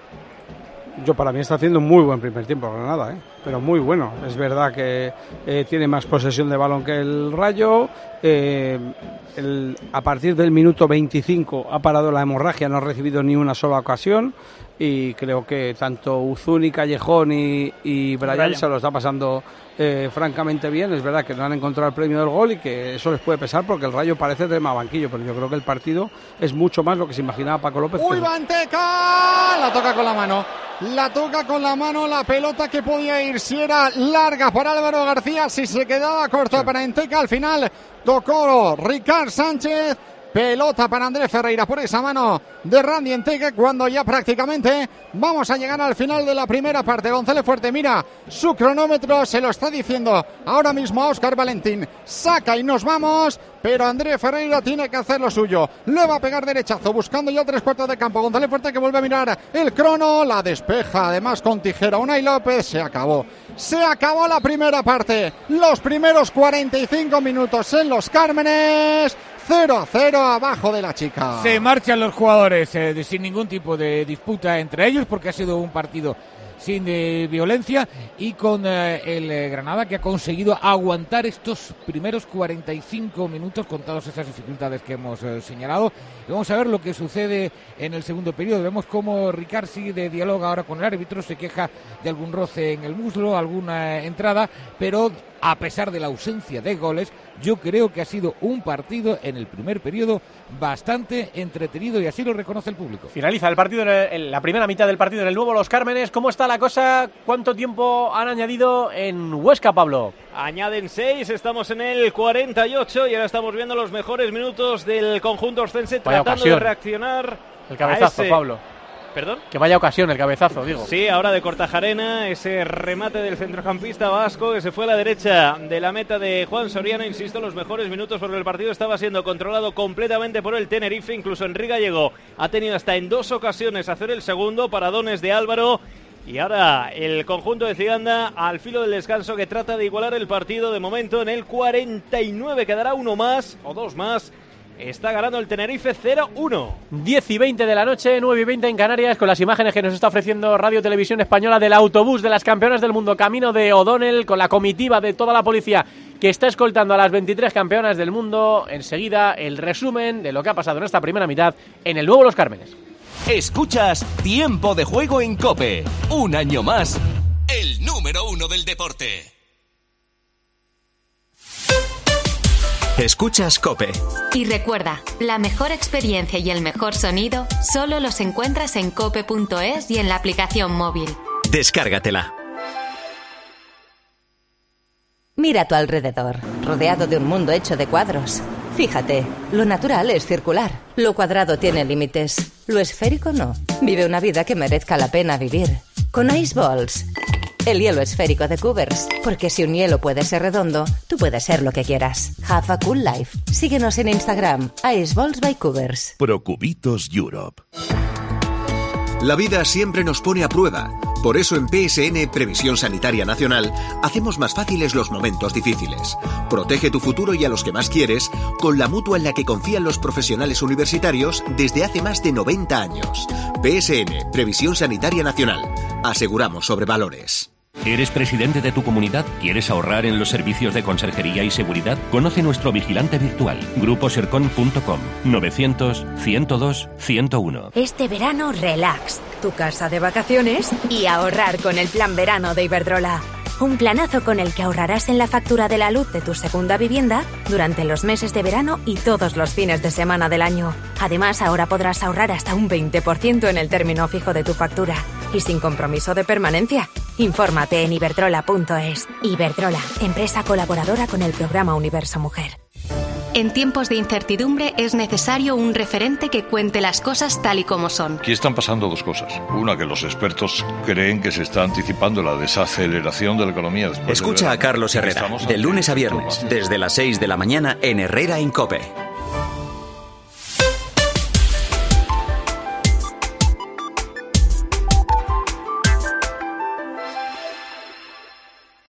S6: Yo para mí está haciendo un muy buen primer tiempo Granada, ¿eh? Pero muy bueno. Es verdad que eh, tiene más posesión de balón que el Rayo. Eh, el, a partir del minuto veinticinco ha parado la hemorragia, no ha recibido ni una sola ocasión. Y creo que tanto Uzuni, Callejón y, y Brian, Brian se lo está pasando eh, francamente bien. Es verdad que no han encontrado el premio del gol y que eso les puede pesar porque el Rayo parece tema banquillo, pero yo creo que el partido es mucho más lo que se imaginaba Paco López.
S2: ¡Uy, Banteca! La toca con la mano. La toca con la mano, la pelota que podía ir si era larga para Álvaro García, si se quedaba corta sí. para Enteca, al final tocó Ricard Sánchez. Pelota para Andrés Ferreira por esa mano de Randy Enteque, cuando ya prácticamente vamos a llegar al final de la primera parte. González Fuerte mira su cronómetro, se lo está diciendo ahora mismo a Óscar Valentín, saca y nos vamos, pero Andrés Ferreira tiene que hacer lo suyo, le va a pegar derechazo buscando ya tres cuartos de campo. González Fuerte que vuelve a mirar el crono, la despeja además con tijera Unai López. Se acabó, se acabó la primera parte, los primeros cuarenta y cinco minutos en Los Cármenes. cero a cero abajo de la chica.
S9: Se marchan los jugadores eh, de, sin ningún tipo de disputa entre ellos, porque ha sido un partido sin eh, violencia, y con eh, el eh, Granada, que ha conseguido aguantar estos primeros cuarenta y cinco minutos con todas esas dificultades que hemos eh, señalado. Y vamos a ver lo que sucede en el segundo periodo. Vemos cómo Ricard sigue dialoga ahora con el árbitro, se queja de algún roce en el muslo, alguna eh, entrada, pero a pesar de la ausencia de goles, yo creo que ha sido un partido en el primer periodo bastante entretenido, y así lo reconoce el público.
S1: Finaliza el partido, en, el, en la primera mitad del partido en el nuevo Los Cármenes. ¿Cómo está la cosa? ¿Cuánto tiempo han añadido en Huesca, Pablo?
S3: Añaden seis, estamos en el cuarenta y ocho y ahora estamos viendo los mejores minutos del conjunto oscense,
S1: Vaya
S3: tratando
S1: ocasión.
S3: de reaccionar.
S1: El cabezazo,
S3: ese...
S1: Pablo.
S3: ¿Perdón?
S1: Que vaya ocasión el cabezazo, digo.
S3: Sí, ahora de Kortajarena, ese remate del centrocampista vasco que se fue a la derecha de la meta de Juan Soriano. Insisto, los mejores minutos porque el partido estaba siendo controlado completamente por el Tenerife. Incluso Enrique Gallego ha tenido hasta en dos ocasiones hacer el segundo, paradones de Álvaro. Y ahora el conjunto de Ciganda al filo del descanso, que trata de igualar el partido. De momento en el cuarenta y nueve quedará uno más o dos más. Está ganando el Tenerife cero uno.
S1: diez y veinte de la noche, nueve y veinte en Canarias, con las imágenes que nos está ofreciendo Radio Televisión Española del autobús de las campeonas del mundo camino de O'Donnell, con la comitiva de toda la policía que está escoltando a las veintitrés campeonas del mundo. Enseguida el resumen de lo que ha pasado en esta primera mitad en el nuevo Los Cármenes.
S16: Escuchas Tiempo de Juego en COPE. Un año más, el número uno del deporte. Escuchas COPE.
S17: Y recuerda, la mejor experiencia y el mejor sonido solo los encuentras en cope punto es y en la aplicación móvil.
S16: Descárgatela.
S18: Mira a tu alrededor, rodeado de un mundo hecho de cuadros. Fíjate, lo natural es circular, lo cuadrado tiene límites, lo esférico no. Vive una vida que merezca la pena vivir. Con Ice Balls, el hielo esférico de Cubers, porque si un hielo puede ser redondo, tú puedes ser lo que quieras. Have a cool life. Síguenos en Instagram, Ice Balls by Cubers.
S19: Procubitos Europe.
S20: La vida siempre nos pone a prueba. Por eso en P S N, Previsión Sanitaria Nacional, hacemos más fáciles los momentos difíciles. Protege tu futuro y a los que más quieres con la mutua en la que confían los profesionales universitarios desde hace más de noventa años. P S N, Previsión Sanitaria Nacional. Aseguramos sobre valores.
S19: ¿Eres presidente de tu comunidad? ¿Quieres ahorrar en los servicios de conserjería y seguridad? Conoce nuestro vigilante virtual, grupo sercon punto com, novecientos, ciento dos, ciento uno.
S21: Este verano, relax, tu casa de vacaciones y ahorrar con el plan verano de Iberdrola. Un planazo con el que ahorrarás en la factura de la luz de tu segunda vivienda durante los meses de verano y todos los fines de semana del año. Además, ahora podrás ahorrar hasta un veinte por ciento en el término fijo de tu factura y sin compromiso de permanencia. Infórmate en iberdrola punto es. Iberdrola, empresa colaboradora con el programa Universo Mujer.
S17: En tiempos de incertidumbre es necesario un referente que cuente las cosas tal y como son.
S22: Aquí están pasando dos cosas. Una, que los expertos creen que se está anticipando la desaceleración de la economía.
S16: Escucha a Carlos Herrera, de lunes a viernes, desde las seis de la mañana en Herrera en COPE.